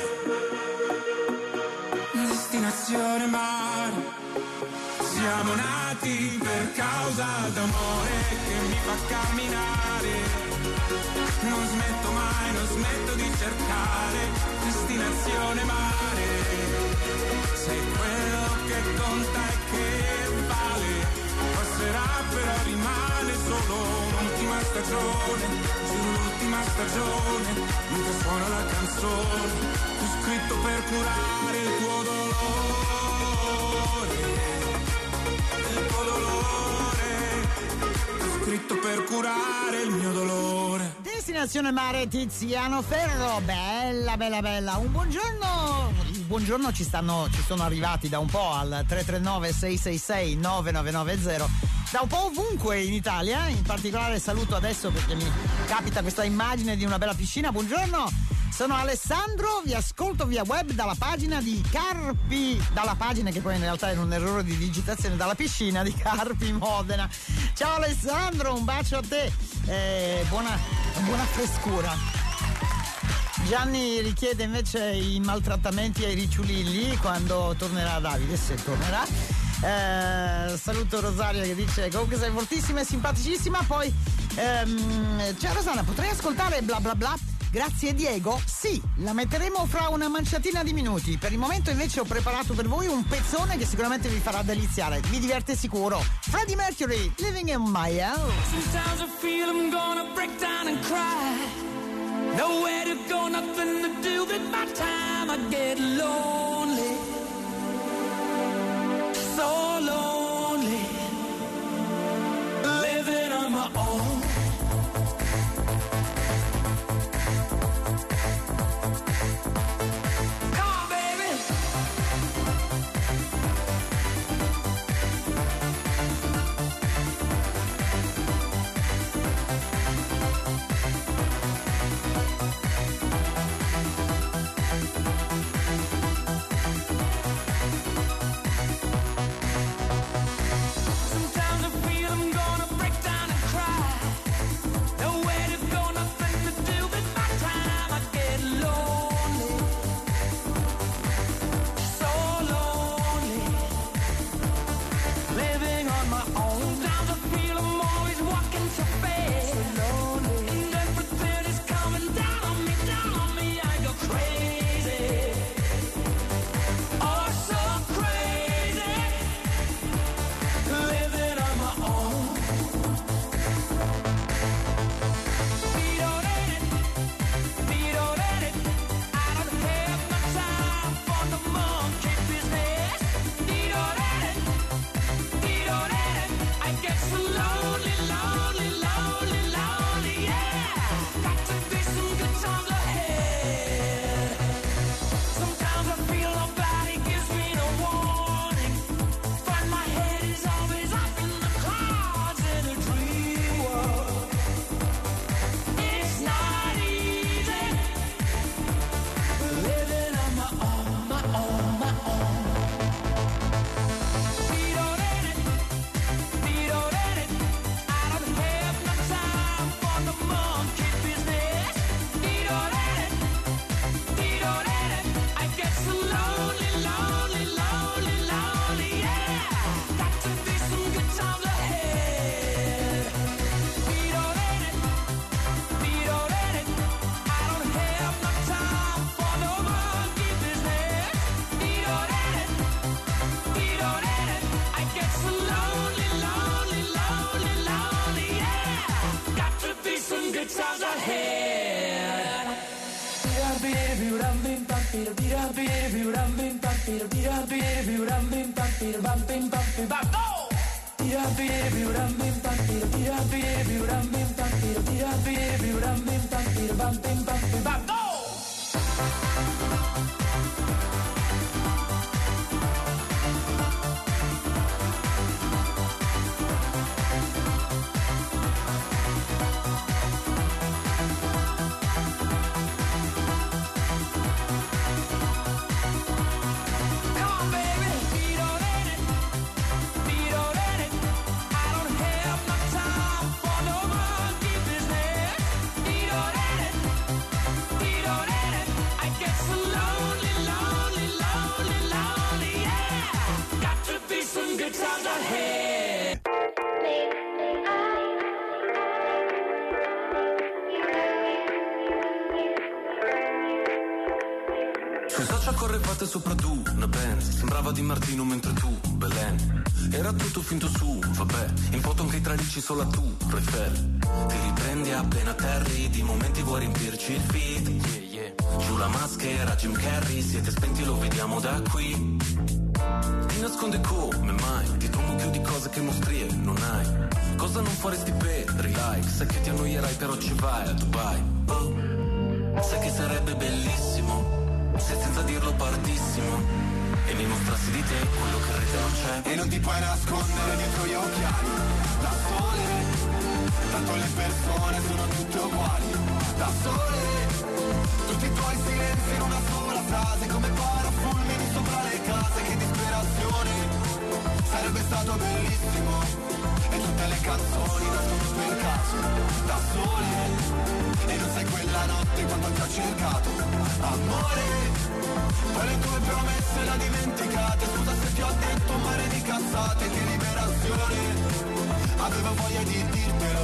destinazione mare, siamo nati per causa d'amore che mi fa camminare, non smetto mai, non smetto di cercare, destinazione mare, sei quello che conta e che vale, passerà però rimane solo un'ultima stagione, giuro l'ultima stagione, mentre suona la canzone, ho scritto per curare il tuo dolore, il tuo dolore, ho scritto per curare il mio dolore. Destinazione mare, Tiziano Ferro, bella bella bella. Un buongiorno, il buongiorno ci sono arrivati da un po' al 339 666 9990, da un po' ovunque in Italia, in particolare saluto adesso perché mi capita questa immagine di una bella piscina. Buongiorno, sono Alessandro, vi ascolto via web dalla pagina di Carpi, dalla pagina che poi in realtà era un errore di digitazione, dalla piscina di Carpi Modena. Ciao Alessandro, un bacio a te, buona frescura. Gianni richiede invece i maltrattamenti ai ricciolilli quando tornerà Davide, se tornerà. Saluto Rosaria che dice comunque sei fortissima e simpaticissima. Poi ciao Rosanna, potrei ascoltare bla bla bla? Grazie Diego, sì, la metteremo fra una manciatina di minuti. Per il momento invece ho preparato per voi un pezzone che sicuramente vi farà deliziare, vi diverte sicuro. Freddie Mercury, Living in My House. Sometimes I feel I'm gonna break down and cry. Nowhere to go, nothing to do with my time. I get lonely, so lonely, living on my own. Sui social correvate sopra tu, una Benz. Sembrava Di Martino mentre tu, Belen. Era tutto finto su, vabbè. In foto anche i tralicci solo a tu, Eiffel. Ti riprendi appena terri, di momenti vuoi riempirci il feed. Yeah, yeah. Giù la maschera, Jim Carrey, siete spenti, lo vediamo da qui. Ti nasconde come mai, dietro un mucchio di cose che mostrie non hai. Cosa non faresti per i like? Sai che ti annoierai però ci vai a Dubai. Oh, sai che sarebbe bellissimo se senza dirlo partissimo e mi mostrassi di te quello che in rete non c'è. E non ti puoi nascondere dietro gli occhiali da sole, tanto le persone sono tutte uguali. Da sole, tutti i tuoi silenzi in una sola frase, come parafulmini sopra le case. Che disperazione, sarebbe stato bellissimo. E tutte le canzoni nascono per caso, da sole. E non sai quella notte quando ti ho cercato, amore. Poi le tue promesse le dimenticate. Scusa se ti ho detto un mare di cazzate. Che liberazione, avevo voglia di dirtelo.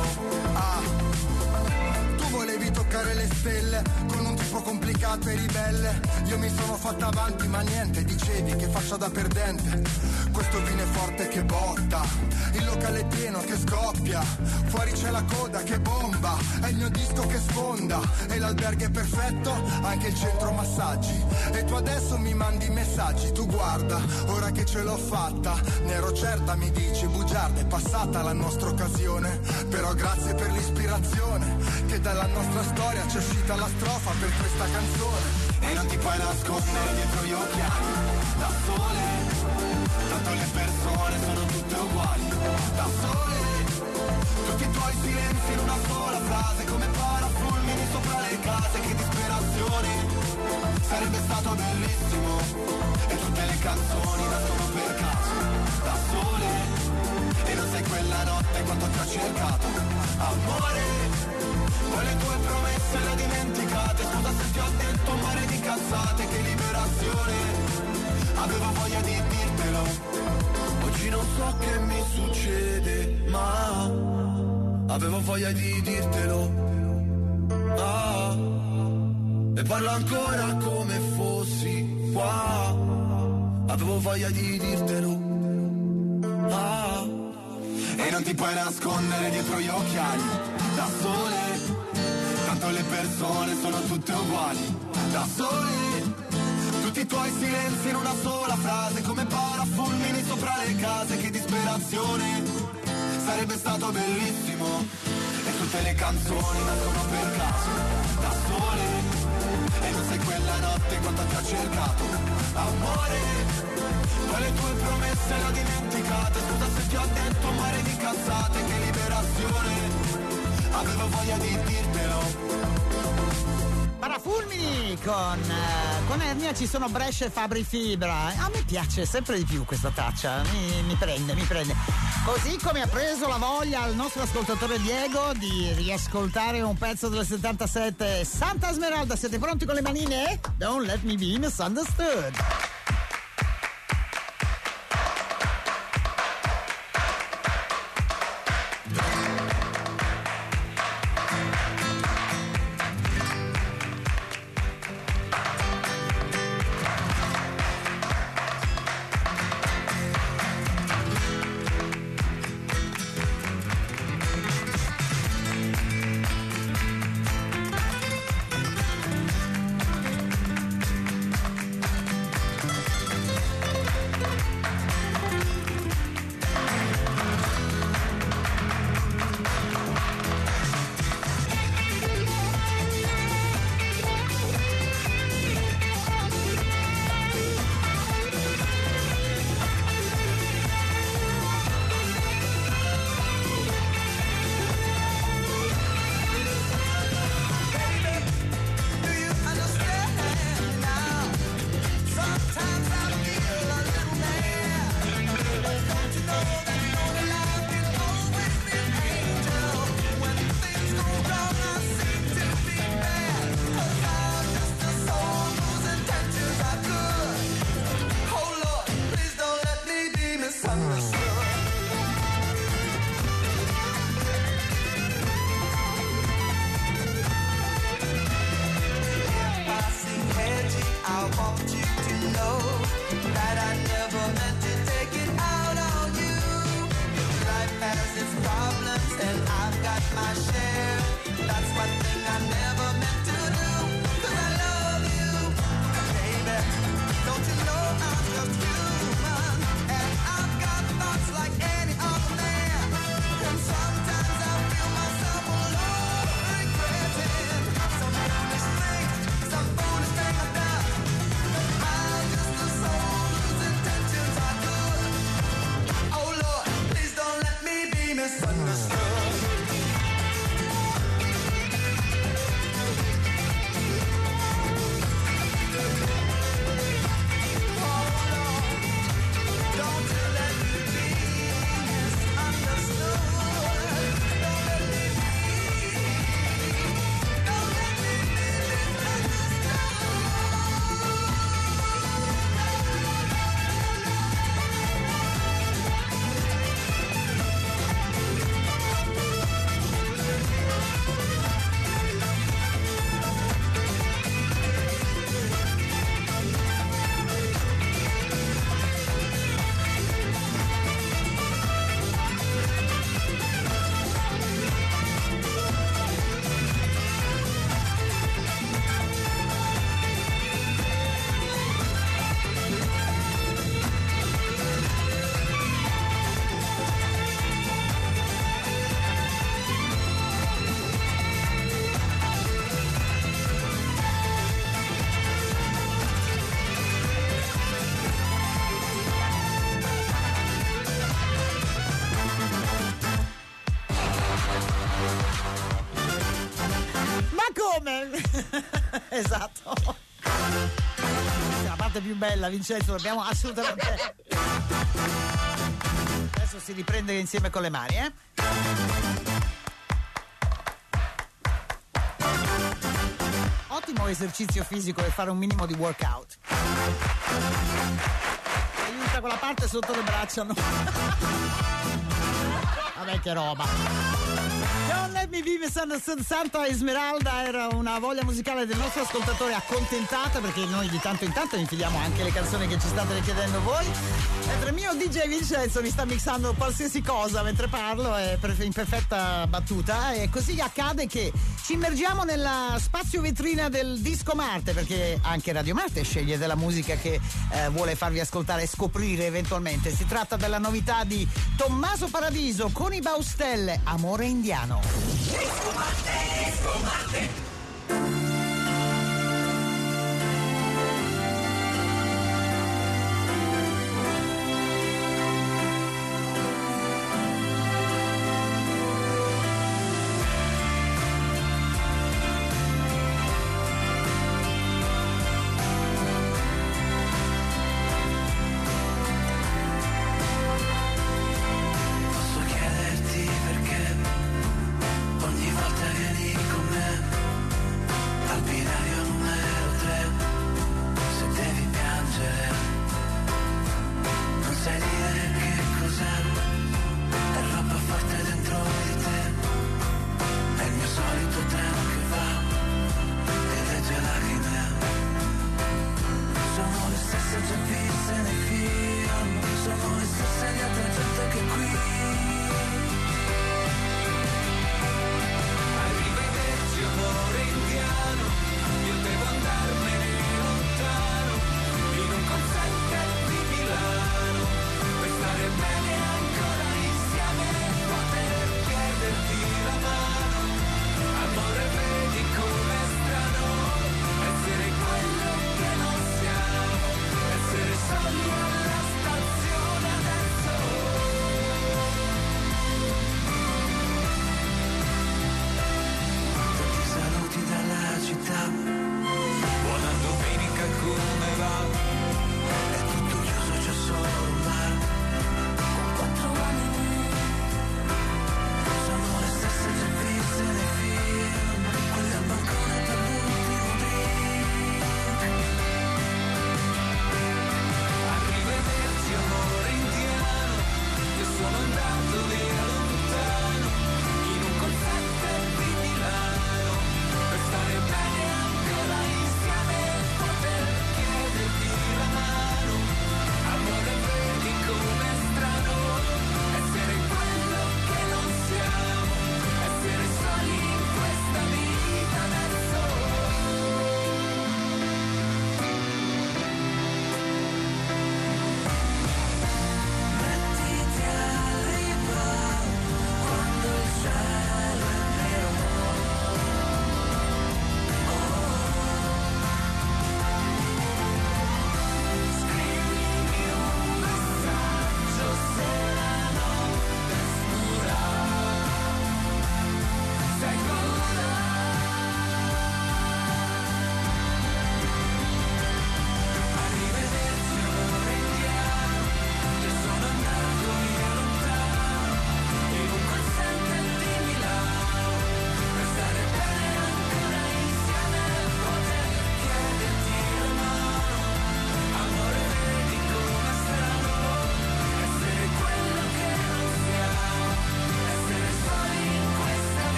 Tu volevi toccare le stelle con un tipo complicato e ribelle. Io mi sono fatta avanti ma niente, dicevi che faccia da perdente. Questo vino è forte che botta, il locale è pieno che scoppia, fuori c'è la coda che bomba, è il mio disco che sfonda, e l'albergo è perfetto, anche il centro massaggi. E tu adesso mi mandi messaggi, tu guarda, ora che ce l'ho fatta, ne ero certa mi dici, bugiarda, è passata la nostra occasione. Però grazie per l'ispirazione, che dalla nostra storia c'è uscita la strofa per questa canzone. E non ti puoi nascondere dietro gli occhiali, da sole, tanto le persone sono tutte uguali. Da sole, tutti i tuoi silenzi in una sola frase, come parafulmini sopra le case. Che disperazione, sarebbe stato bellissimo. E tutte le canzoni nascono per caso, da sole. E non sai quella notte quanto ti ho cercato, amore. Poi le tue promesse le dimenticate. Scusa se ti ho detto un mare di cazzate. Che liberazione, avevo voglia di dirtelo. Oggi non so che mi succede, ma avevo voglia di dirtelo. E parlo ancora come fossi qua. Avevo voglia di dirtelo. E non ti puoi nascondere dietro gli occhiali, da sole. Tanto le persone sono tutte uguali, da sole. Tutti i tuoi silenzi in una sola frase, come parafulmini sopra le case. Che disperazione, sarebbe stato bellissimo. E tutte le canzoni nascono per caso, da sole. E non sai quella notte quanto ti ho cercato, amore. Poi le tue promesse le ho dimenticate. Scusa se ti ho detto un mare di cazzate. Che liberazione, avevo voglia di dirtelo. Parafulmini con Ernia, ci sono Brescia e Fabri Fibra. A me piace sempre di più questa traccia, mi prende. Così come ha preso la voglia al nostro ascoltatore Diego di riascoltare un pezzo del 77, Santa Esmeralda. Siete pronti con le manine? Don't let me be misunderstood. my share. That's one thing I never meant to do. 'Cause I love you, baby. Don't you know I'm just human? And I've got thoughts like any other man. And sometimes I feel myself alone, regretting some foolish thing, some foolish thing I've done. I'm just a soul whose intentions are good. Oh Lord, please don't let me be misunderstood. Esatto. La parte più bella, Vincenzo, dobbiamo assolutamente. Adesso si riprende insieme con le mani, eh? Ottimo esercizio fisico per fare un minimo di workout. Aiuta quella parte sotto le braccia, no? Vabbè, che roba. Don't Let Me Be Misunderstood, Santa Esmeralda, era una voglia musicale del nostro ascoltatore accontentata, perché noi di tanto in tanto infiliamo anche le canzoni che ci state richiedendo voi, mentre il mio DJ Vincenzo mi sta mixando qualsiasi cosa mentre parlo, è in perfetta battuta, e così accade che ci immergiamo nella spazio vetrina del Disco Marte, perché anche Radio Marte sceglie della musica che vuole farvi ascoltare e scoprire eventualmente. Si tratta della novità di Tommaso Paradiso con i Baustelle, Amore Indiano. Disco Marte, Disco Marte. Posso chiederti perché ogni volta vieni con me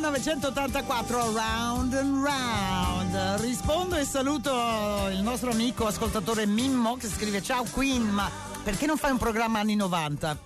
1984, Round and Round. Rispondo e saluto il nostro amico ascoltatore Mimmo che scrive: ciao Queen, ma perché non fai un programma anni 90?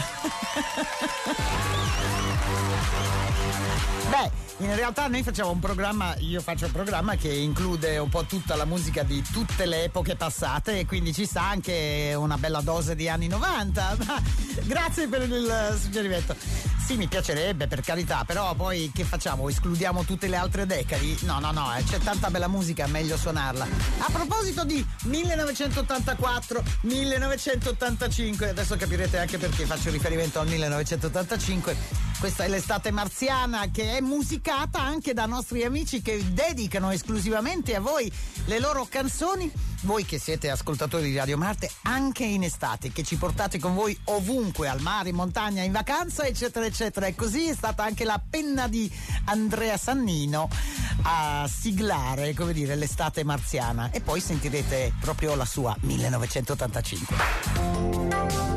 Beh, in realtà noi facciamo un programma, io faccio un programma che include un po' tutta la musica di tutte le epoche passate e quindi ci sta anche una bella dose di anni 90. Ma grazie per il suggerimento. Sì, mi piacerebbe, per carità, però poi che facciamo? Escludiamo tutte le altre decadi? No, c'è tanta bella musica, meglio suonarla. A proposito di 1984, 1985, adesso capirete anche perché faccio riferimento al 1985. Questa è l'estate marziana, che è musicata anche da nostri amici che dedicano esclusivamente a voi le loro canzoni. Voi che siete ascoltatori di Radio Marte anche in estate, che ci portate con voi ovunque, al mare, in montagna, in vacanza, eccetera eccetera. E così è stata anche la penna di Andrea Sannino a siglare, come dire, l'estate marziana. E poi sentirete proprio la sua 1985.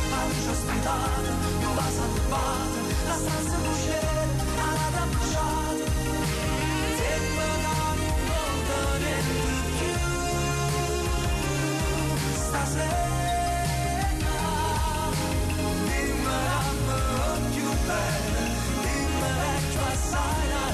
La stanza bruciata, alla da bruciata. sera, dimmela ancora più bella, dimmela più assai la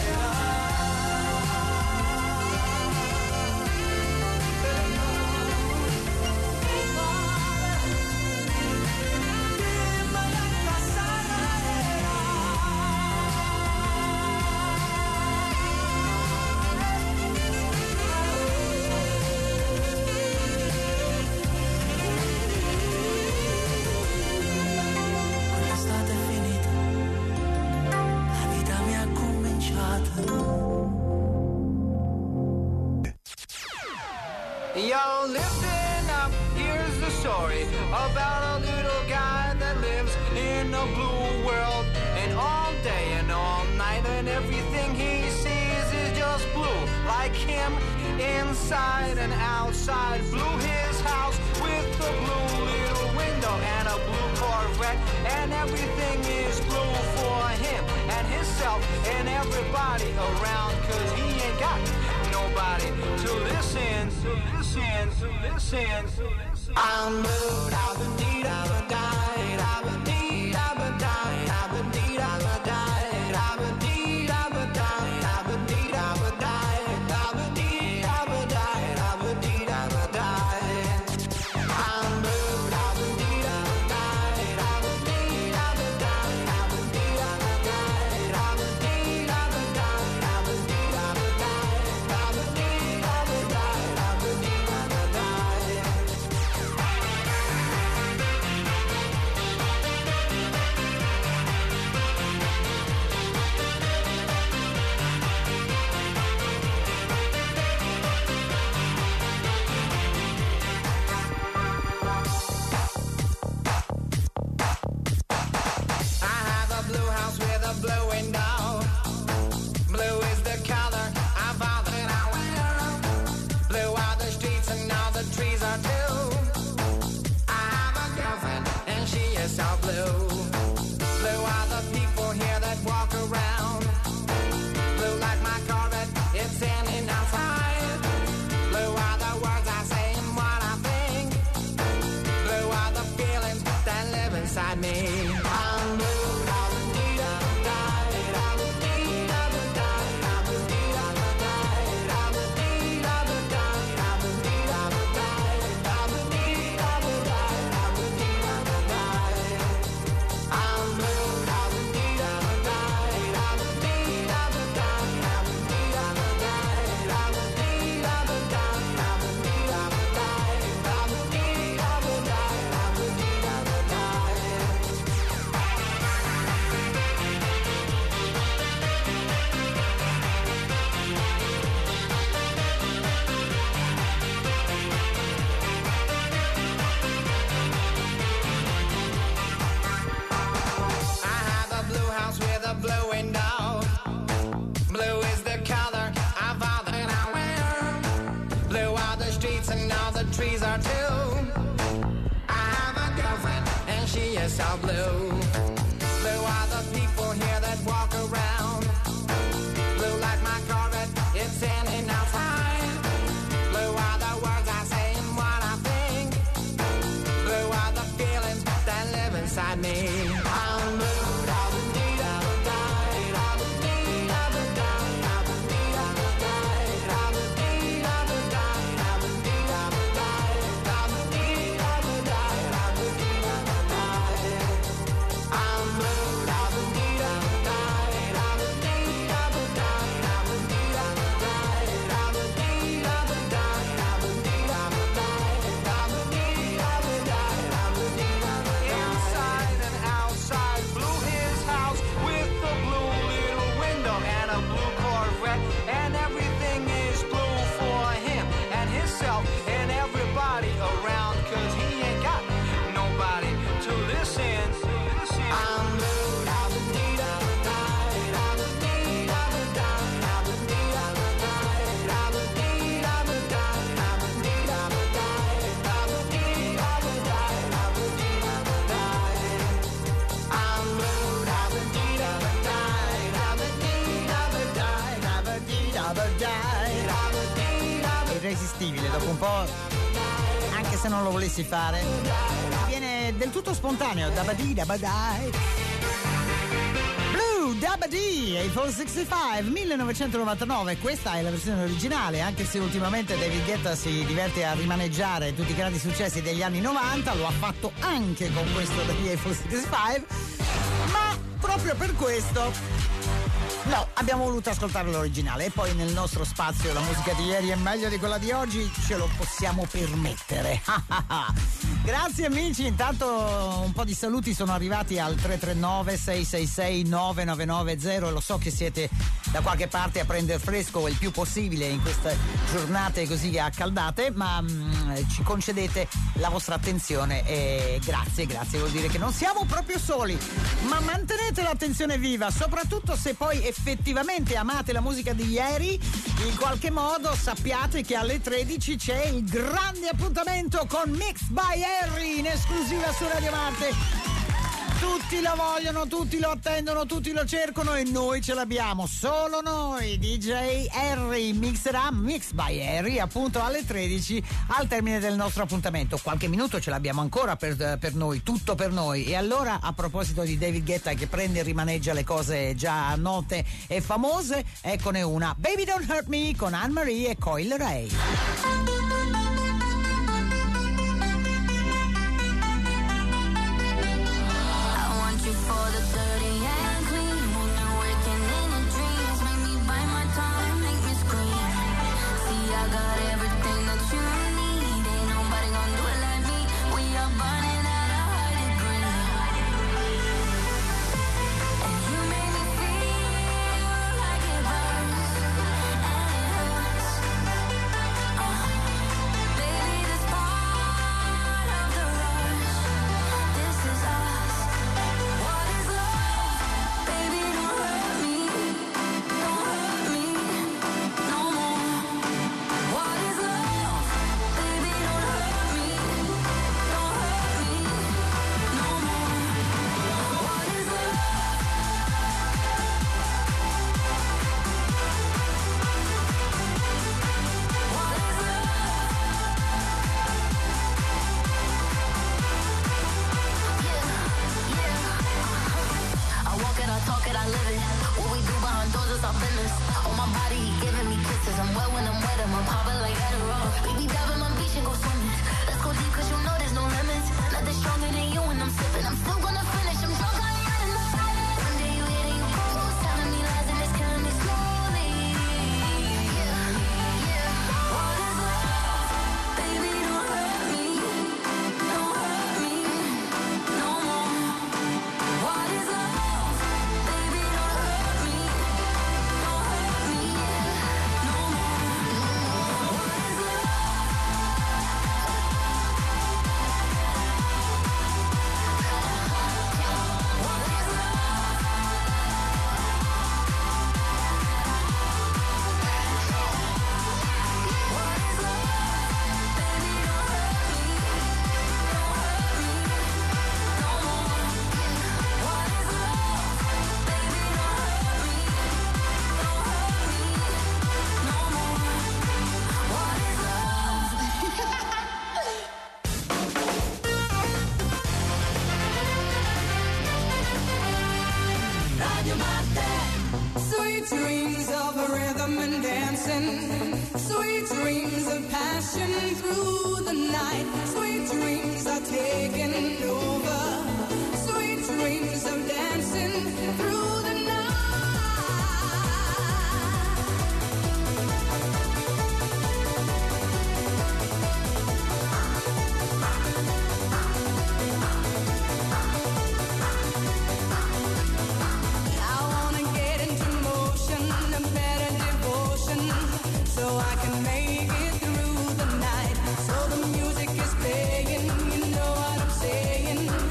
Yo, listen up, here's the story about a little guy that lives in a blue world. And all day and all night and everything he sees is just blue. Like him, inside and outside. Blue his house with a blue little window and a blue Corvette. And everything is blue for him and himself and everybody around. Cause he ain't got nobody to listen, to listen, to listen, to listen. I'm blue, I've been deed, I've been died, I've been deed, I've been died, I've been deed, I've been died, I've been deed, I've been died, I've been deed, I've been died, I've been deed, I've been died, I've been deed, I've been died. I'm blue, I've been deed, I've been died, I've been deed, I've been died, I've been deed, I've been died, I've been deed, I've been died, I've been deed, I've been died, I've been deed, I've been died, I've been deed, I've been died. I have a blue house with a blue window. Blue is the color of all that I wear. Blue are the streets and all the trees are too. I have a girlfriend and she is so blue. Blue are the people here that walk around. Blue like my Corvette, it's standing outside. Blue are the words I say and what I think. Blue are the feelings that live inside me. I'm blue. Blue window. Blue is the color of all that I wear. Blue are the streets and all the trees are too. I have a girlfriend and she is so blue. Blue are the people here that walk around. Blue like my Corvette, it's standing outside. Blue are the words I say and what I think. Blue are the feelings that live inside me. I'm blue. Irresistibile, dopo un po', anche se non lo volessi fare. Viene del tutto spontaneo. Dabadi dabadai. Blue Dabadi 8465 1999. Questa è la versione originale, anche se ultimamente David Guetta si diverte a rimaneggiare tutti i grandi successi degli anni 90. Lo ha fatto anche con questo degli 8465, ma proprio per questo no, abbiamo voluto ascoltare l'originale. E poi nel nostro spazio la musica di ieri è meglio di quella di oggi, ce lo possiamo permettere. Grazie amici, intanto un po' di saluti sono arrivati al 339 666 9990. Lo so che siete da qualche parte a prendere fresco il più possibile in queste giornate così accaldate, ma ci concedete la vostra attenzione e grazie, vuol dire che non siamo proprio soli, ma mantenete l'attenzione viva, soprattutto se poi effettivamente amate la musica di ieri. In qualche modo sappiate che alle 13 c'è il grande appuntamento con Mixed by Harry in esclusiva su Radio Marte. Tutti lo vogliono, tutti lo attendono, tutti lo cercano e noi ce l'abbiamo, solo noi. DJ Harry mixerà Mixed by Harry appunto alle 13 al termine del nostro appuntamento. Qualche minuto ce l'abbiamo ancora per noi, tutto per noi. E allora, a proposito di David Guetta che prende e rimaneggia le cose già note e famose, eccone una: Baby Don't Hurt Me con Anne-Marie e Coil Ray. For the dirty and clean, when you're waking in your dreams, make me bite my tongue, make me scream. See, I got everything that you need, ain't nobody gonna do it like me. We are burning at a high degree, and you make me feel like it burns and it hurts. Baby, this part of the rush, this is us. What is love? Baby, don't hurt me. Don't hurt me no more. What is love? Baby, don't hurt me. Don't hurt me no more. What is love? What is I walk it, I talk it, I live it. What we do behind doors is our business. On my body, he giving me kisses. I'm wet when I'm wet, I'm popping like Adderall. Baby, dive in my beach and go swimming. Let's go deep, cause you know there's no limits. Nothing stronger than you when I'm sipping. I'm still gonna finish, I'm drunk, I ain't running the fight. One day you hit and you close, telling me lies and it's killing me slowly. What is love? Baby, don't hurt me. Don't hurt me no more. What is love? Baby, don't hurt me. Don't hurt me no more. What is love? Sweet dreams of rhythm and dancing, sweet dreams of passion through the night, sweet dreams are taking over, sweet dreams of dancing through the night. So I can make it through the night. So the music is playing, you know what I'm saying.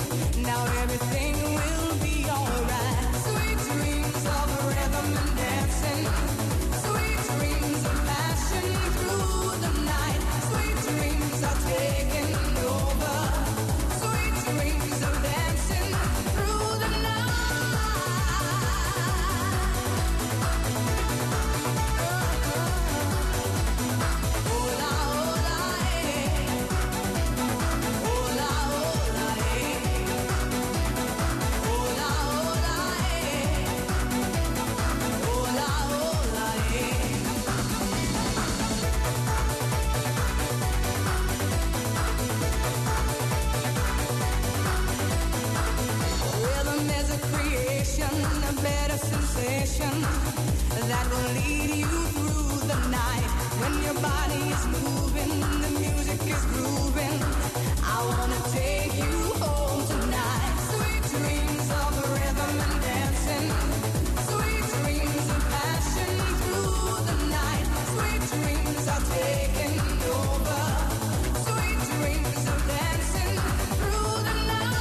a better sensation that will lead you through the night. When your body is moving, the music is grooving. I wanna take you home tonight. Sweet dreams of rhythm and dancing. Sweet dreams of passion through the night. Sweet dreams are taking over. Sweet dreams of dancing through the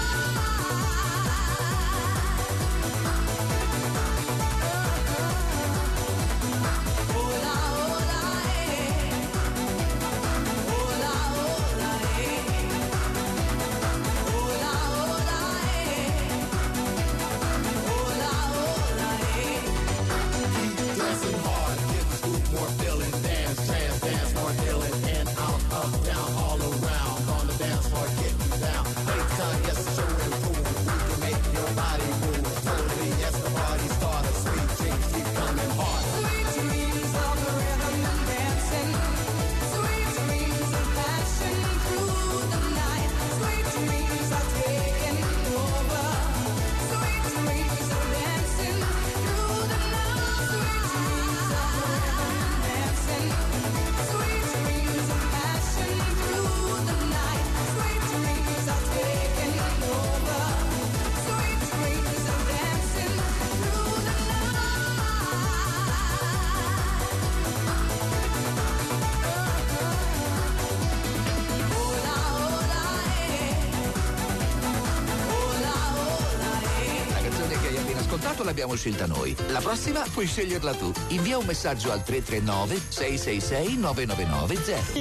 l'abbiamo scelta noi. La prossima puoi sceglierla tu. Invia un messaggio al 339 666 9990.